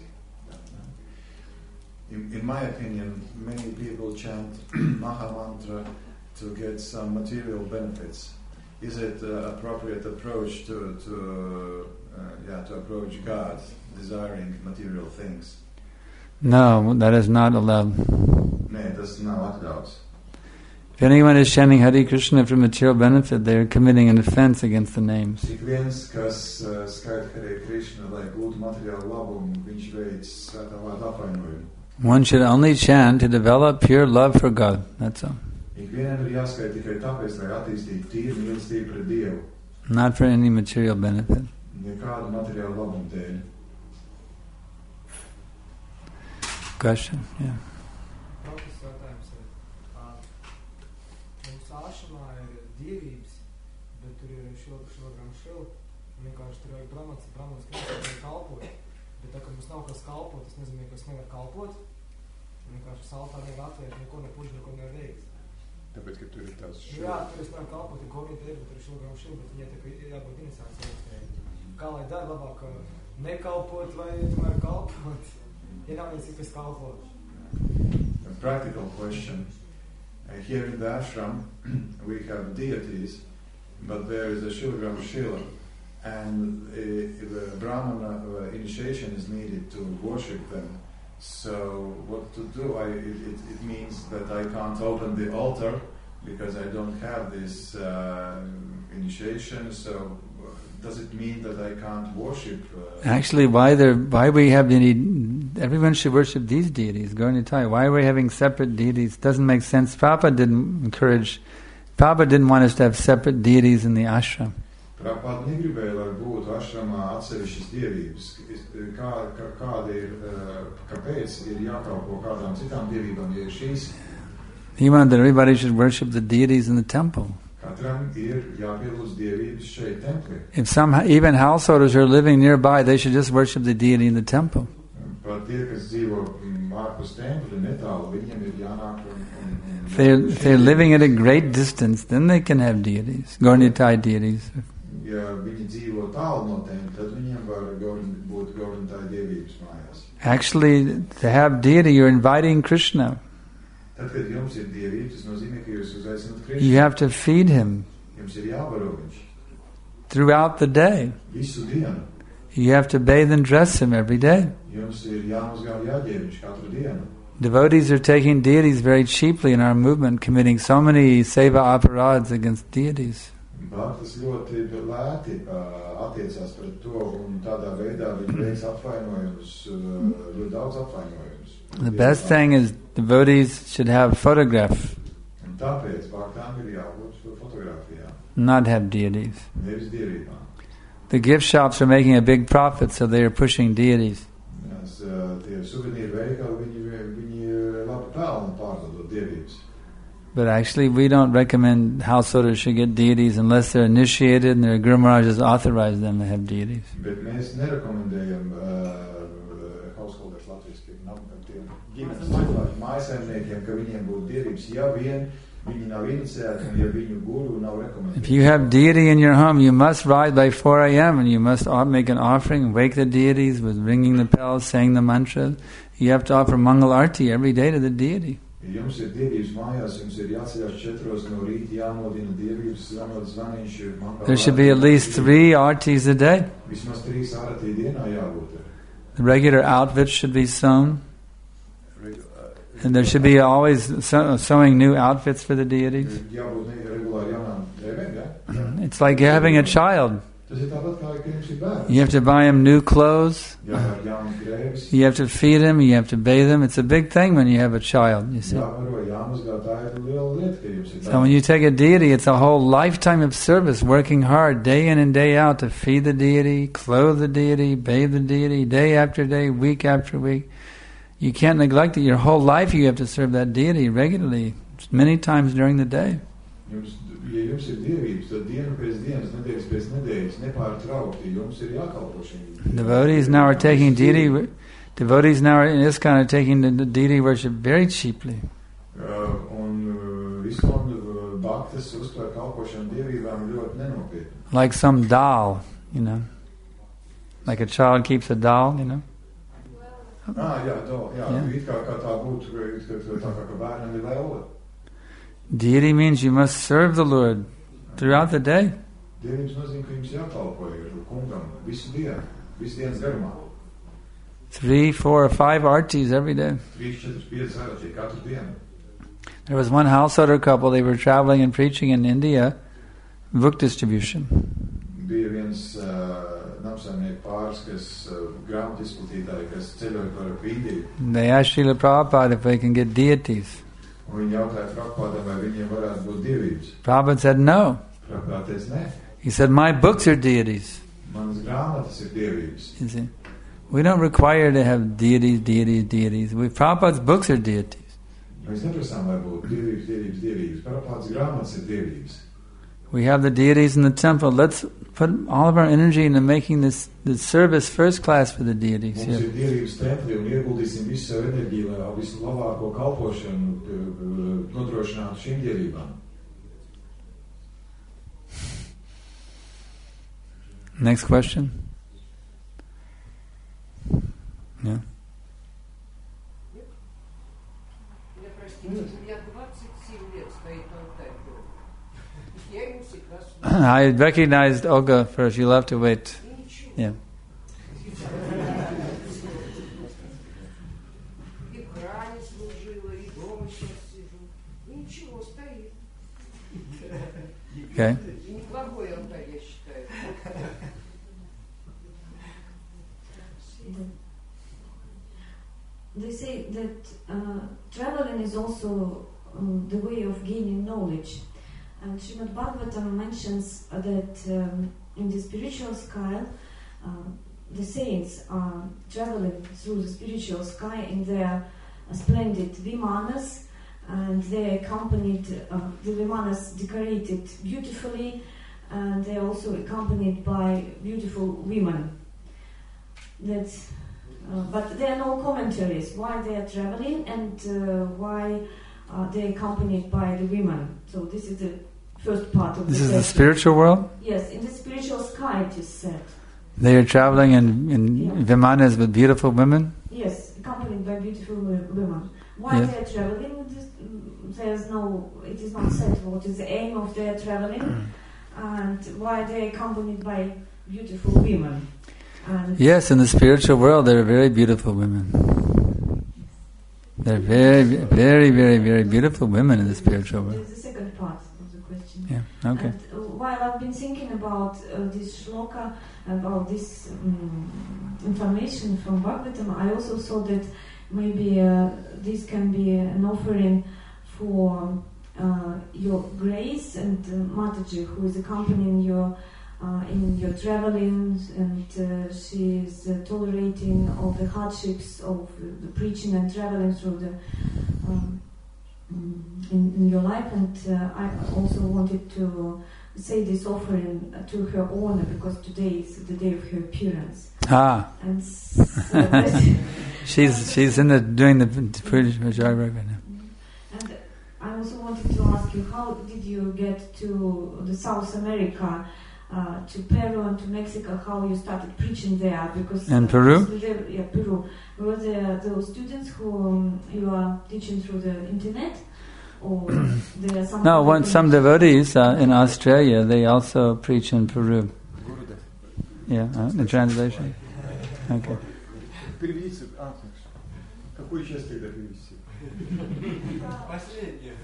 In, in my opinion, many people chant Maha Mantra to get some material benefits. Is it an uh, appropriate approach to to uh, yeah to approach God, desiring material things? No, that is not allowed. Nē, tas nav atļauts. If anyone is chanting Hare Krishna for material benefit, they are committing an offense against the names. Ik viens, kas uh, skaita Hare Krishna, lai gūtu materiālu labumu, viņš veic svētā vārda apvainojumu. One should only chant to develop pure love for God. That's all. Ik vienam ir jāskaita tikai tāpēc, lai attīstītu tīru mīlestību pret Dievu. Not for any material benefit. Nekādu materiālu labumu dēļ. Question, yeah. Tāpēc, ka tur ir tās šūras. Jā, tur es nevaru kalpot, ja Gornija te ir, bet tur ir šilgrām šil, bet viņai tā jābūt iniciācijas. Kā lai dara labāk nekalpot vai tomēr kalpot? Ja nav viens, kas kalpot. A practical question. Uh, here in the ashram, we have deities, but there is a Shilgram Shila, and uh, the Brahmana uh, initiation is needed to worship them. So what to do? I, it, it, it means that I can't open the altar because I don't have this uh, initiation. So does it mean that I can't worship? Uh, Actually, why there? Why we have any? Everyone should worship these deities. Going to tell you why are we having separate deities? Doesn't make sense. Prabhupada didn't encourage. Prabhupada didn't want us to have separate deities in the ashram. Prabhupada negribēja, lai būtu ashramā atsevišķas dievības. Kā, kā, kāda ir, kāpēc ir jākalpo kādām citām dievībām, ja ir šīs? He wanted that everybody should worship the deities in the temple. Katram ir jāpielūdz dievības šeit templī. If some even householders are living nearby, they should just worship the deity in the temple. Pat tie, kas dzīvo ārpus templi, netālu, viņiem ir jānāk un, un, un if they're, if they're living at a great distance, then they can have deities, Gaurnitai deities. Ja viņi dzīvo tālu no templi, tad viņiem var būt Gaurnitai dievības mājās. Actually, to have deity, you're inviting Krishna. Tad, kad jums ir dievība, tas nozīmē, ka jūs uzaicināt Krishnu. You have to feed him Jums ir jābaro viņš. Throughout the day. Visu dienu. You have to bathe and dress him every day. Jums ir jāmazgā un jāģēb viņš katru dienu. Devotees are taking deities very cheaply in our movement, committing so many seva aparads against deities. Bhaktas ļoti lēti uh, attiecās pret to, un tādā veidā viņi veiks apvainojumus, uh, ļoti daudz apvainojumus. The best thing is devotees should have photograph. Un tāpēc bhaktām ir jābūt fotografijā. Not have deities. Nevis dievībām. The gift shops are making a big profit, so they are pushing deities. Yes, uh, tie suvenīru veikali, viņi, viņi labi pelna pārdodot dievības. But actually, we don't recommend householders should get deities unless they're initiated and their Guru Maharaj has authorized them to have deities. Bet mēs nerekomendējam uh, householders latviski, tiem ģimenes cilvēkiem, mājasaimniekiem, ka viņiem būtu dievības, ja vien viņi nav iniciēti un ja viņu guru nav rekomendēti. If you have deity in your home, you must rise by four a.m. and you must make an offering, wake the deities with ringing the bells, saying the mantra. You have to offer Mangal Arti every day to the deity. Ja jums ir dievības mājās, jums ir jāceļās četros no rīta, jāmodina dievības, jāmod zvaniņš. There should be at least three artis a day. Vismaz trīs ārtī dienā jābūt. The regular outfits should be sewn. And there should be always sewing new outfits for the deities. Jābūt regulāri jaunām drēbēm, jā? It's like having a child. Tas ir tāpat kā, ka jums ir bērns. You have to buy him new clothes. Jāpēr jaunas drēbes. You have to feed him. You have to bathe him. It's a big thing when you have a child, you see. Jāparo, jāmazgā, tā ir liela lieta, ka jums ir bērns. So when you take a deity, it's a whole lifetime of service, working hard day in and day out to feed the deity, clothe the deity, bathe the deity, day after day, week after week. You can't neglect it. Your whole life you have to serve that deity regularly, many times during the day. Jums, ja jums ir dievības, tad dienu pēc dienas, nedēļas pēc nedēļas, nepārtraukti, jums ir jākalpo šim. Devotees now are taking deity, devotees now are in ISKCON are taking the deity worship very cheaply. Uh, un uh, ISKCON uh, bhaktas uztver kalpošanu dievībām ļoti nenopietni. Like some doll, you know. Like a child keeps a doll, you know. Ah, jā, doll, jā. Yeah. It kā, kā tā būtu, it kā, tā kā, kā bērnam ir lēle. Deity means you must serve the Lord throughout the day. Dievības nozīmē, ka jums jākalpo ir kungam visu dienu, visu dienas garumā. three, four, or five artis every day. There was one householder couple, they were traveling and preaching in India, book distribution. Bija viens uh, namsaimnieku pāris, kas uh, grāmatu izplatītāji, kas ceļoja par Indiju. They asked Srila Prabhupada if they can get deities. Un viņi jautāja Prabhupādam, vai viņiem varētu būt dievības. Prabhupada said no. Prabhupada teica, nē. He said, my books are deities. Manas grāmatas ir dievības. You see, we don't require to have deities, deities, deities. We, Prabhupada's books are deities. Mēs neprasām, lai būtu dievības, dievības, dievības. Prabhupadas grāmatas ir dievības. We have the deities in the temple. Let's put all of our energy into making this, this service first class for the deities. Mums ir dievības templi un ieguldīsim visu savu enerģiju, lai visu labāko kalpošanu nodrošinātu šīm dievībām. Next question. Yeah. I recognized Olga first. You'll have to wait. Yeah. Okay. They say that uh, traveling is also um, the way of gaining knowledge. And Srimad Bhagavatam mentions uh, that um, in the spiritual sky, uh, the saints are traveling through the spiritual sky in their uh, splendid vimanas, and they accompanied, uh, the vimanas decorated beautifully, and they are also accompanied by beautiful women. That's, uh, but there are no commentaries why they are traveling and uh, why uh, they are accompanied by the women. So this is the first part of this the is question. The spiritual world? Yes, in the spiritual sky it is said. They are traveling in, in yeah. vimanas with beautiful women? Yes, accompanied by beautiful women. Why yes. they are traveling? This, there's no, it is not said what is the aim of their traveling and why they are accompanied by beautiful women. And yes, in the spiritual world there are very beautiful women. They're very, very, very, very beautiful women in the spiritual world. There's the second part of the question. Yeah, okay. And uh, while I've been thinking about uh, this shloka, about this um, information from Bhagavatam, I also thought that maybe uh, this can be an offering for uh, your grace and uh, Mataji, who is accompanying you uh, in your traveling, and uh, she is uh, tolerating all the hardships of the preaching and traveling through the um, in, in your life. And uh, I also wanted to say this offering to her honor, because today is the day of her appearance. Ah. And so she's she's in the doing the British majority right now. And I also wanted to ask you, how did you get to the South America, uh, to Peru and to Mexico? How you started preaching there? Because in Peru, there, yeah, Peru. Were there those students who um, you are teaching through the internet? Or there are some no, one, some devotees uh, in Australia, they also preach in Peru. Yeah, uh, the translation. Okay. Переведите, а, какую часть тогда перевести? Последнюю.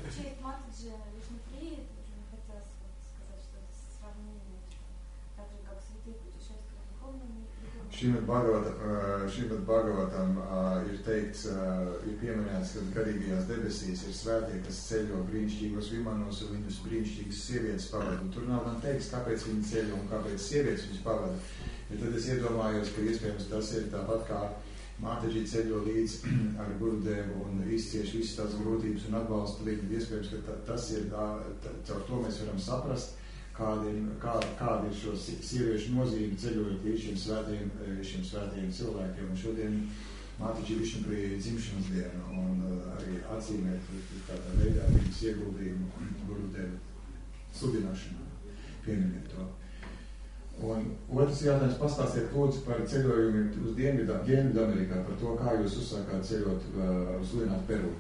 Šrimad Bhagavatam, Šrimad Bhagavatam uh, ir teikts, uh, ir pieminēts, ka garīgajās debesīs ir svētie, kas ceļo brīnišķīgos vimanos un viņus brīnišķīgas sievietes pavada. Un tur nav man teiks, kāpēc viņi ceļo un kāpēc sievietes viņus pavada. Ja tad es iedomājos, ka iespējams tas ir tāpat kā Mātaģī ceļo līdz ar Gurudevu un izcieš visas tās grūtības un atbalsta viņu. Iespējams, ka tas ir, caur to mēs varam saprast, kāda ir, kā, kāda ir šo sieviešu nozīme ceļojot līdz šiem svētiem, šiem svētiem cilvēkiem. Un šodien Mātaģī višķi pie dzimšanas dienu un arī atzīmēt kādā veidā viņas ieguldījumu Gurudevu sludināšanā, pieminiet to. Un otrs jautājums, pastāstiet lūdzu par ceļojumu uz Dienvidu Amerikā, par to, kā jūs uzsākāt ceļot uh, sludināt Peru.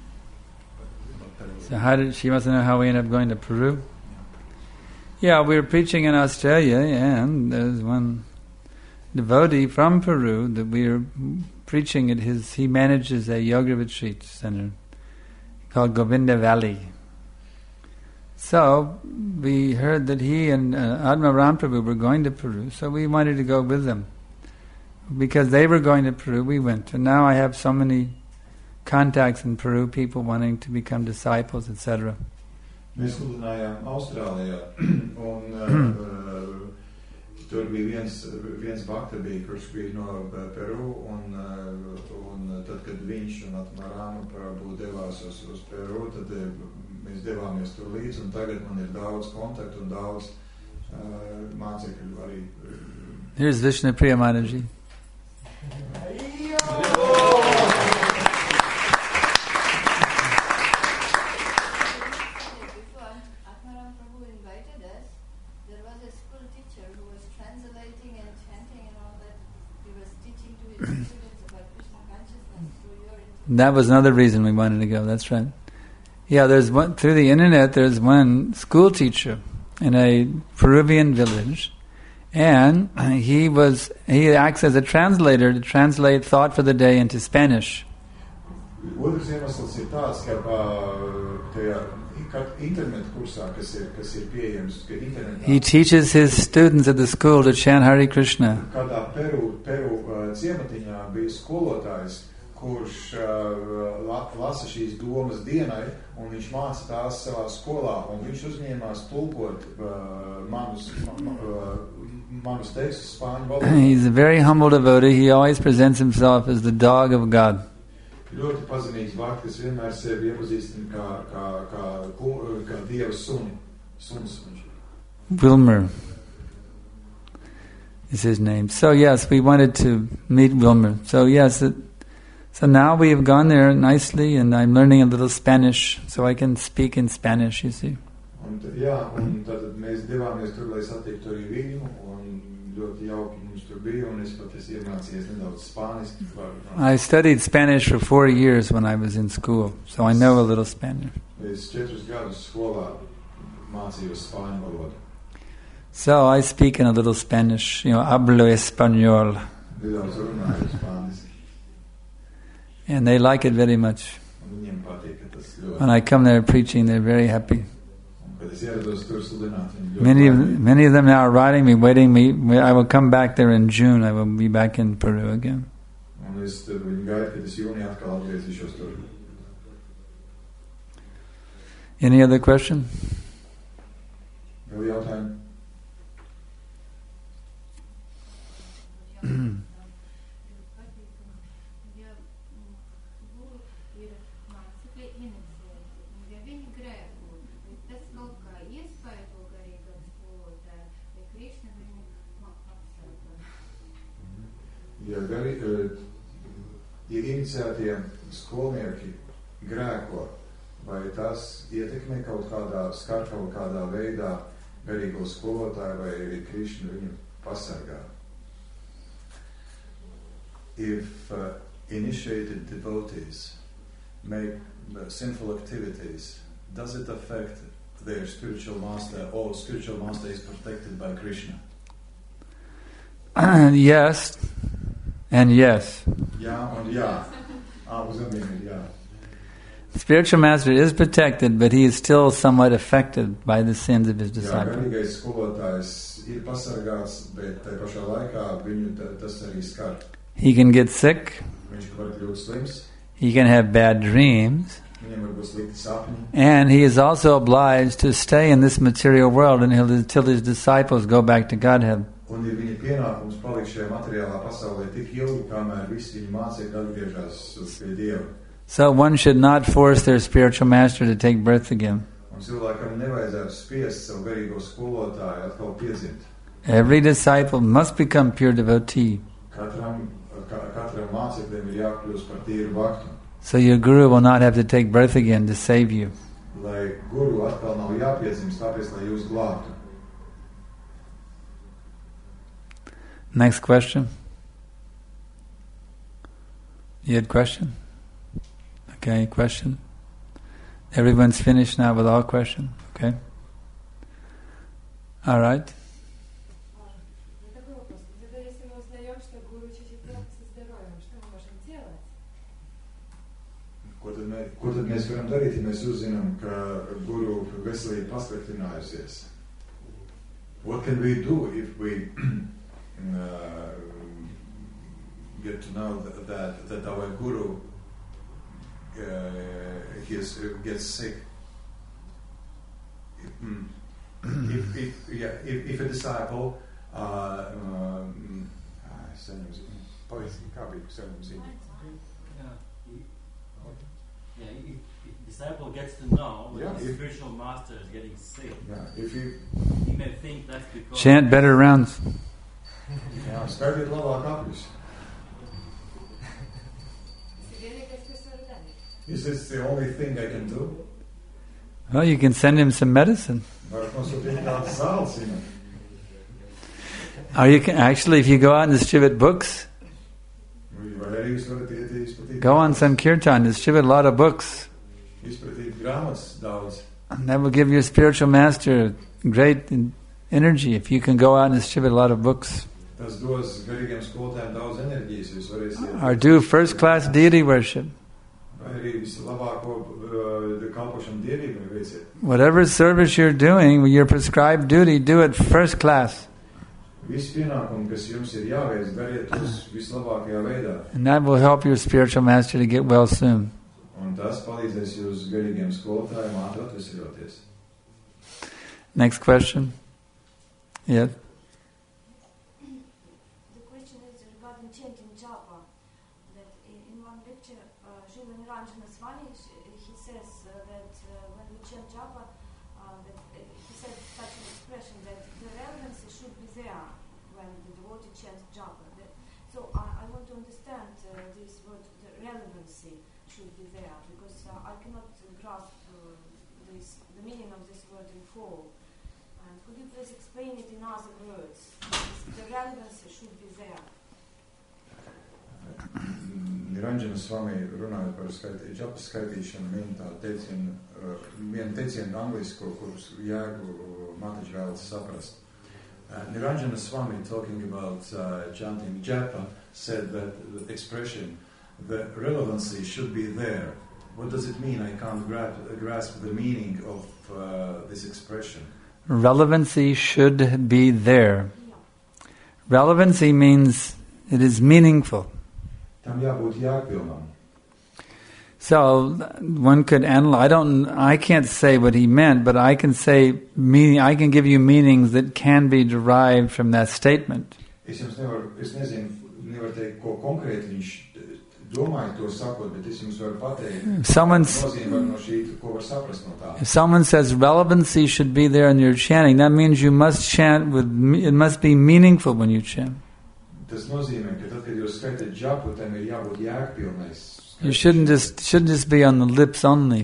So how did she wants to know how we ended up going to Peru? Yeah, we were preaching in Australia, yeah, and there was one devotee from Peru that we are preaching at his. He manages a yoga retreat center called Govinda Valley. So we heard that he and uh, Adma Ramprabhu were going to Peru, so we wanted to go with them. Because they were going to Peru, we went. And now I have so many contacts in Peru, people wanting to become disciples, et cetera. Mēs sludinājām Austrālijā, un uh, tur bija viens, viens bakta bija, kurš bija no Peru, un, uh, un tad, kad viņš un Atmarāma Prabhu devās uz, uz Peru, tad uh, mēs devāmies tur līdz, un tagad man ir daudz kontaktu un daudz uh, mācekļu arī. Here's Vishnu Priya Mataji. That was another reason we wanted to go. That's right. Yeah, there's one through the internet. There's one school teacher in a Peruvian village, and he was he acts as a translator to translate thought for the day into Spanish. Otrs iemesls ir tāds, ka tajā internet kursā, kas ir, kas ir pieejams, ka internetā... He teaches his students at the school to chant Hare Krishna. Kādā Peru, Peru ciematiņā bija skolotājs, kurš uh, lasa šīs domas dienai, un viņš māca tās savā skolā, un viņš uzņēmās tulkot uh, manus, uh, manus tekstus spāņu valodā. He's a very humble devotee. He always presents himself as the dog of God. Ļoti pazemīgs bhakti, kas vienmēr sevi iepazīstina kā, kā, kā, kā Dieva suni. Suns. Wilmer is his name. So yes, we wanted to meet Wilmer. So yes, it, so now we have gone there nicely, and I'm learning a little Spanish, so I can speak in Spanish, you see. Un, jā, un tad mēs devāmies tur, lai satiktu arī viņu, un ļoti jauki mums tur bija, un es pat esmu iemācījies nedaudz spāniski. I studied Spanish for four years when I was in school, so I know a little Spanish. Es četrus gadus skolā mācījos spāņu valodu. So I speak in a little Spanish, you know, hablo español. Nedaudz runāju spāniski. And they like it very much. When I come there preaching, they're very happy. Many of, many of them now are writing me, waiting me. I will come back there in June. I will be back in Peru again. Any other question? Ja, gari, ja iniciētie skolnieki grēko, vai tas ietekmē kaut kādā, skar kaut kādā veidā garīgo skolotāju vai arī Krišnu viņu pasargā? If uh, initiated devotees make uh, sinful activities, does it affect their spiritual master, or spiritual master is protected by Krishna? Uh, yes. And yes. Jā un jā. Apzemīgi, jā. Spiritual master is protected, but he is still somewhat affected by the sins of his disciples. Jā, garīgais skolotājs ir pasargāts, bet tajā pašā laikā viņu tas arī skar. He can get sick. Viņš var kļūt slims. He can have bad dreams. Viņam var būt slikti sapņi. And he is also obliged to stay in this material world until his disciples go back to Godhead. Un ir viņa pienākums palikt šajā materiālā pasaulē tik ilgi, kamēr visi viņa mācekļi atgriežas pie Dieva. So one should not force their spiritual master to take birth again. Un cilvēkam nevajadzētu spiest savu garīgo skolotāju atkal piedzimt. Every disciple must become pure devotee. Katram, katram mācekļiem ir jākļūst par tīru bhaktu. So your guru will not have to take birth again to save you. Lai guru atkal nav jāpiedzimst, tāpēc, lai jūs glābtu. Next question. You had a question? Okay, question. Everyone's finished now with all questions? Okay. All right. Ko tad mēs varam darīt, ja mēs uzzinām, ka guru veselība pasliktinājusies? What can we do if we uh, get to know that that, that our guru uh, his, uh, gets sick? If, if, yeah, if, if a disciple uh, um, Yeah, if, if disciple gets to know when yeah, the if, spiritual master is getting sick, yeah, if you, he may think that's because... Chant better rounds. Jā, skaidīt labāk apļus. Is this the only thing I can do? Well, you can send him some medicine. Or you can actually, if you go out and distribute books, go on some kirtan, distribute a lot of books. And that will give your spiritual master great energy if you can go out and distribute a lot of books. Or do first class deity worship. Whatever service you're doing, your prescribed duty, do it first class. And that will help your spiritual master to get well soon. Next question. Yeah. The question is regarding chanting japa. That in one lecture, uh, Srila Niranjana Swami, he says uh, that uh, when we chant japa, uh, that uh, he said such an expression that the relevancy should be there when the devotee chants japa. That, so I, I want to understand uh, this word, the relevancy should be there, because uh, I cannot grasp uh, this, the meaning of this word in full. And could you please explain it in other words? The relevancy should be there. Niranjana Swami runājot par skaitī, džapa skaitīšanu, min tā teicienu, uh, vienu teicienu angliski, kurus jēgu Mataģi vēlas saprast. Uh, Niranjana Swami, talking about uh, chanting japa, said that the expression, the relevancy should be there. What does it mean? I can't grasp, grasp the meaning of uh, this expression. Relevancy should be there. Relevancy means it is meaningful. So one could analyze. I don't. I can't say what he meant, but I can say meaning. I can give you meanings that can be derived from that statement. If someone, if someone says relevancy should be there in your chanting, that means you must chant with. It must be meaningful when you chant. You shouldn't just shouldn't just be on the lips only.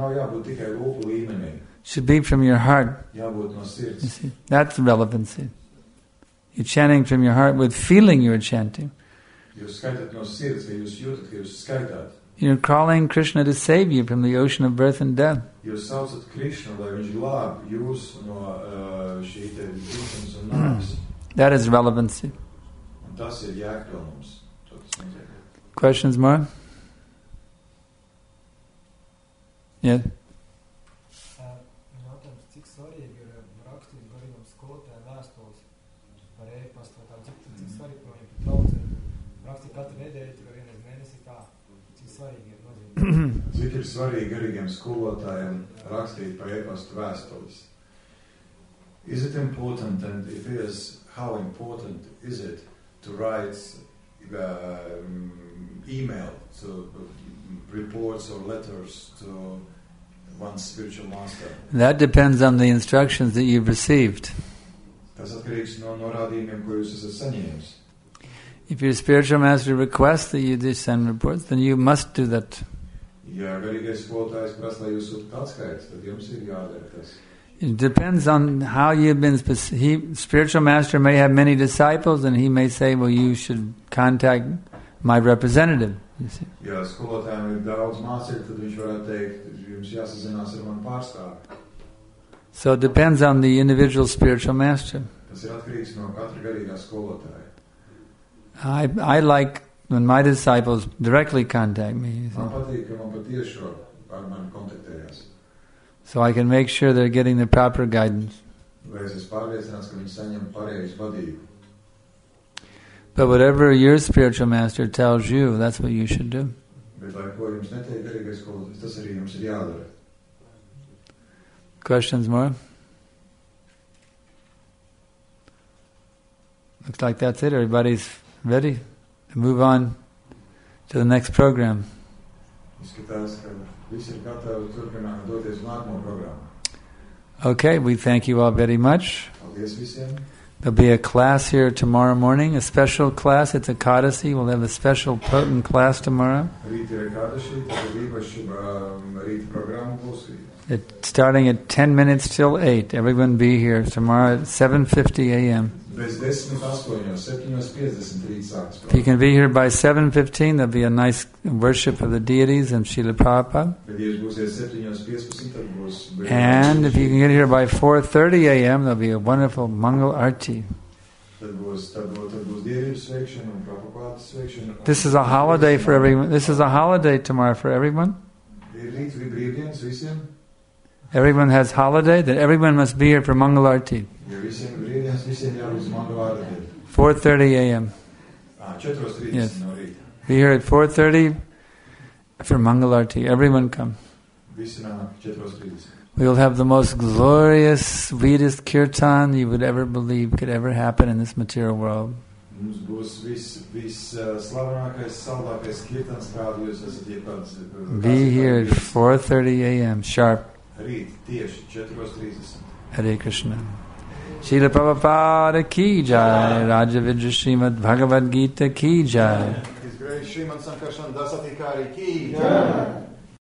Should be from your heart. You see, that's relevancy. You're chanting from your heart with feeling you're chanting. You're calling Krishna to save you from the ocean of birth and death. That is relevancy. Questions more? Yeah. Cik ir svarīgi garīgiem skolotājiem rakstīt pa e-pastu vēstules? Is it important, and if it is, how important is it to write uh, email to reports or letters to one's spiritual master? That depends on the instructions that you've received. Tas atkarīgs no norādījumiem, ko jūs esat saņēmis. If your spiritual master requests that you do send reports, then you must do that. Ja garīgais skolotājs prasa, lai jūs sūtat atskaites, tad jums ir jādara tas. It depends on how you've been. Speci- he, spiritual master may have many disciples, and he may say, "Well, you should contact my representative." You see. Ja skolotājiem ir daudz mācekļu, tad viņš varētu teikt, jums jāsazinās ar manu pārstāvi. So it depends on the individual spiritual master. Tas ir atkarīgs no katra garīgā skolotāja. I I like when my disciples directly contact me. You see. Man patīk, ka man patiešo ar mani kontaktējās. So I can make sure they're getting the proper guidance. Lai es esmu pārliecināts, ka viņi saņem pareizu vadību. But whatever your spiritual master tells you, that's what you should do. Bet lai ko jums neteikt garīgais skolotājs, tas arī jums ir jādara. Questions more? Looks like that's it. Everybody's ready to move on to the next program. Izskatās, ka visi ir gatavi turpināt doties uz nākamo programmu. Okay, we thank you all very much. Paldies visiem. There'll be a class here tomorrow morning, a special class. It's Ekadasi. We'll have a special potent class tomorrow. Rīt ir Ekadasi, tad ir īpaši rīt programma būs. It's starting at ten minutes till eight. Everyone be here tomorrow at seven fifty a.m. Bez desmit astoņos, septiņos piecdesmit rīt sāks. If you can be here by seven fifteen, there'll be a nice worship of the deities and Srila Prabhupada. Bet, ja jūs būsiet septiņos piecpadsmit, tad būs... And if you can get here by four thirty a.m., there'll be a wonderful Mangal Arti. Tad būs, tad būs, tad būs dievību sveikšana un Prabhupada sveikšana. This is a holiday for everyone. This is a holiday tomorrow for everyone. Ir rīt brīvdienas visiem. Everyone has holiday, then everyone must be here for Mangal Arti. Ja visiem brīvdienas, visiem jābūt Mangal Arti. four thirty a.m. Ah, četros trīsdesmit Yes. no rīta. Be here at four thirty for Mangal Arti. Everyone come. Visi nāk četros trīsdesmit. We will have the most glorious, sweetest kirtan you would ever believe could ever happen in this material world. Mums būs viss, viss uh, slavenākais, saldākais kirtans, kādu jūs esat jebkāds. Be here at four thirty a.m. sharp. Rīt, tieši četros trīsdesmit. Hare Krishna. Srila Prabhupada ki jai, Raja Vidya Srimad Bhagavad Gita ki jai. His Grace Sriman Sankarshan Das Adhikari ki jai.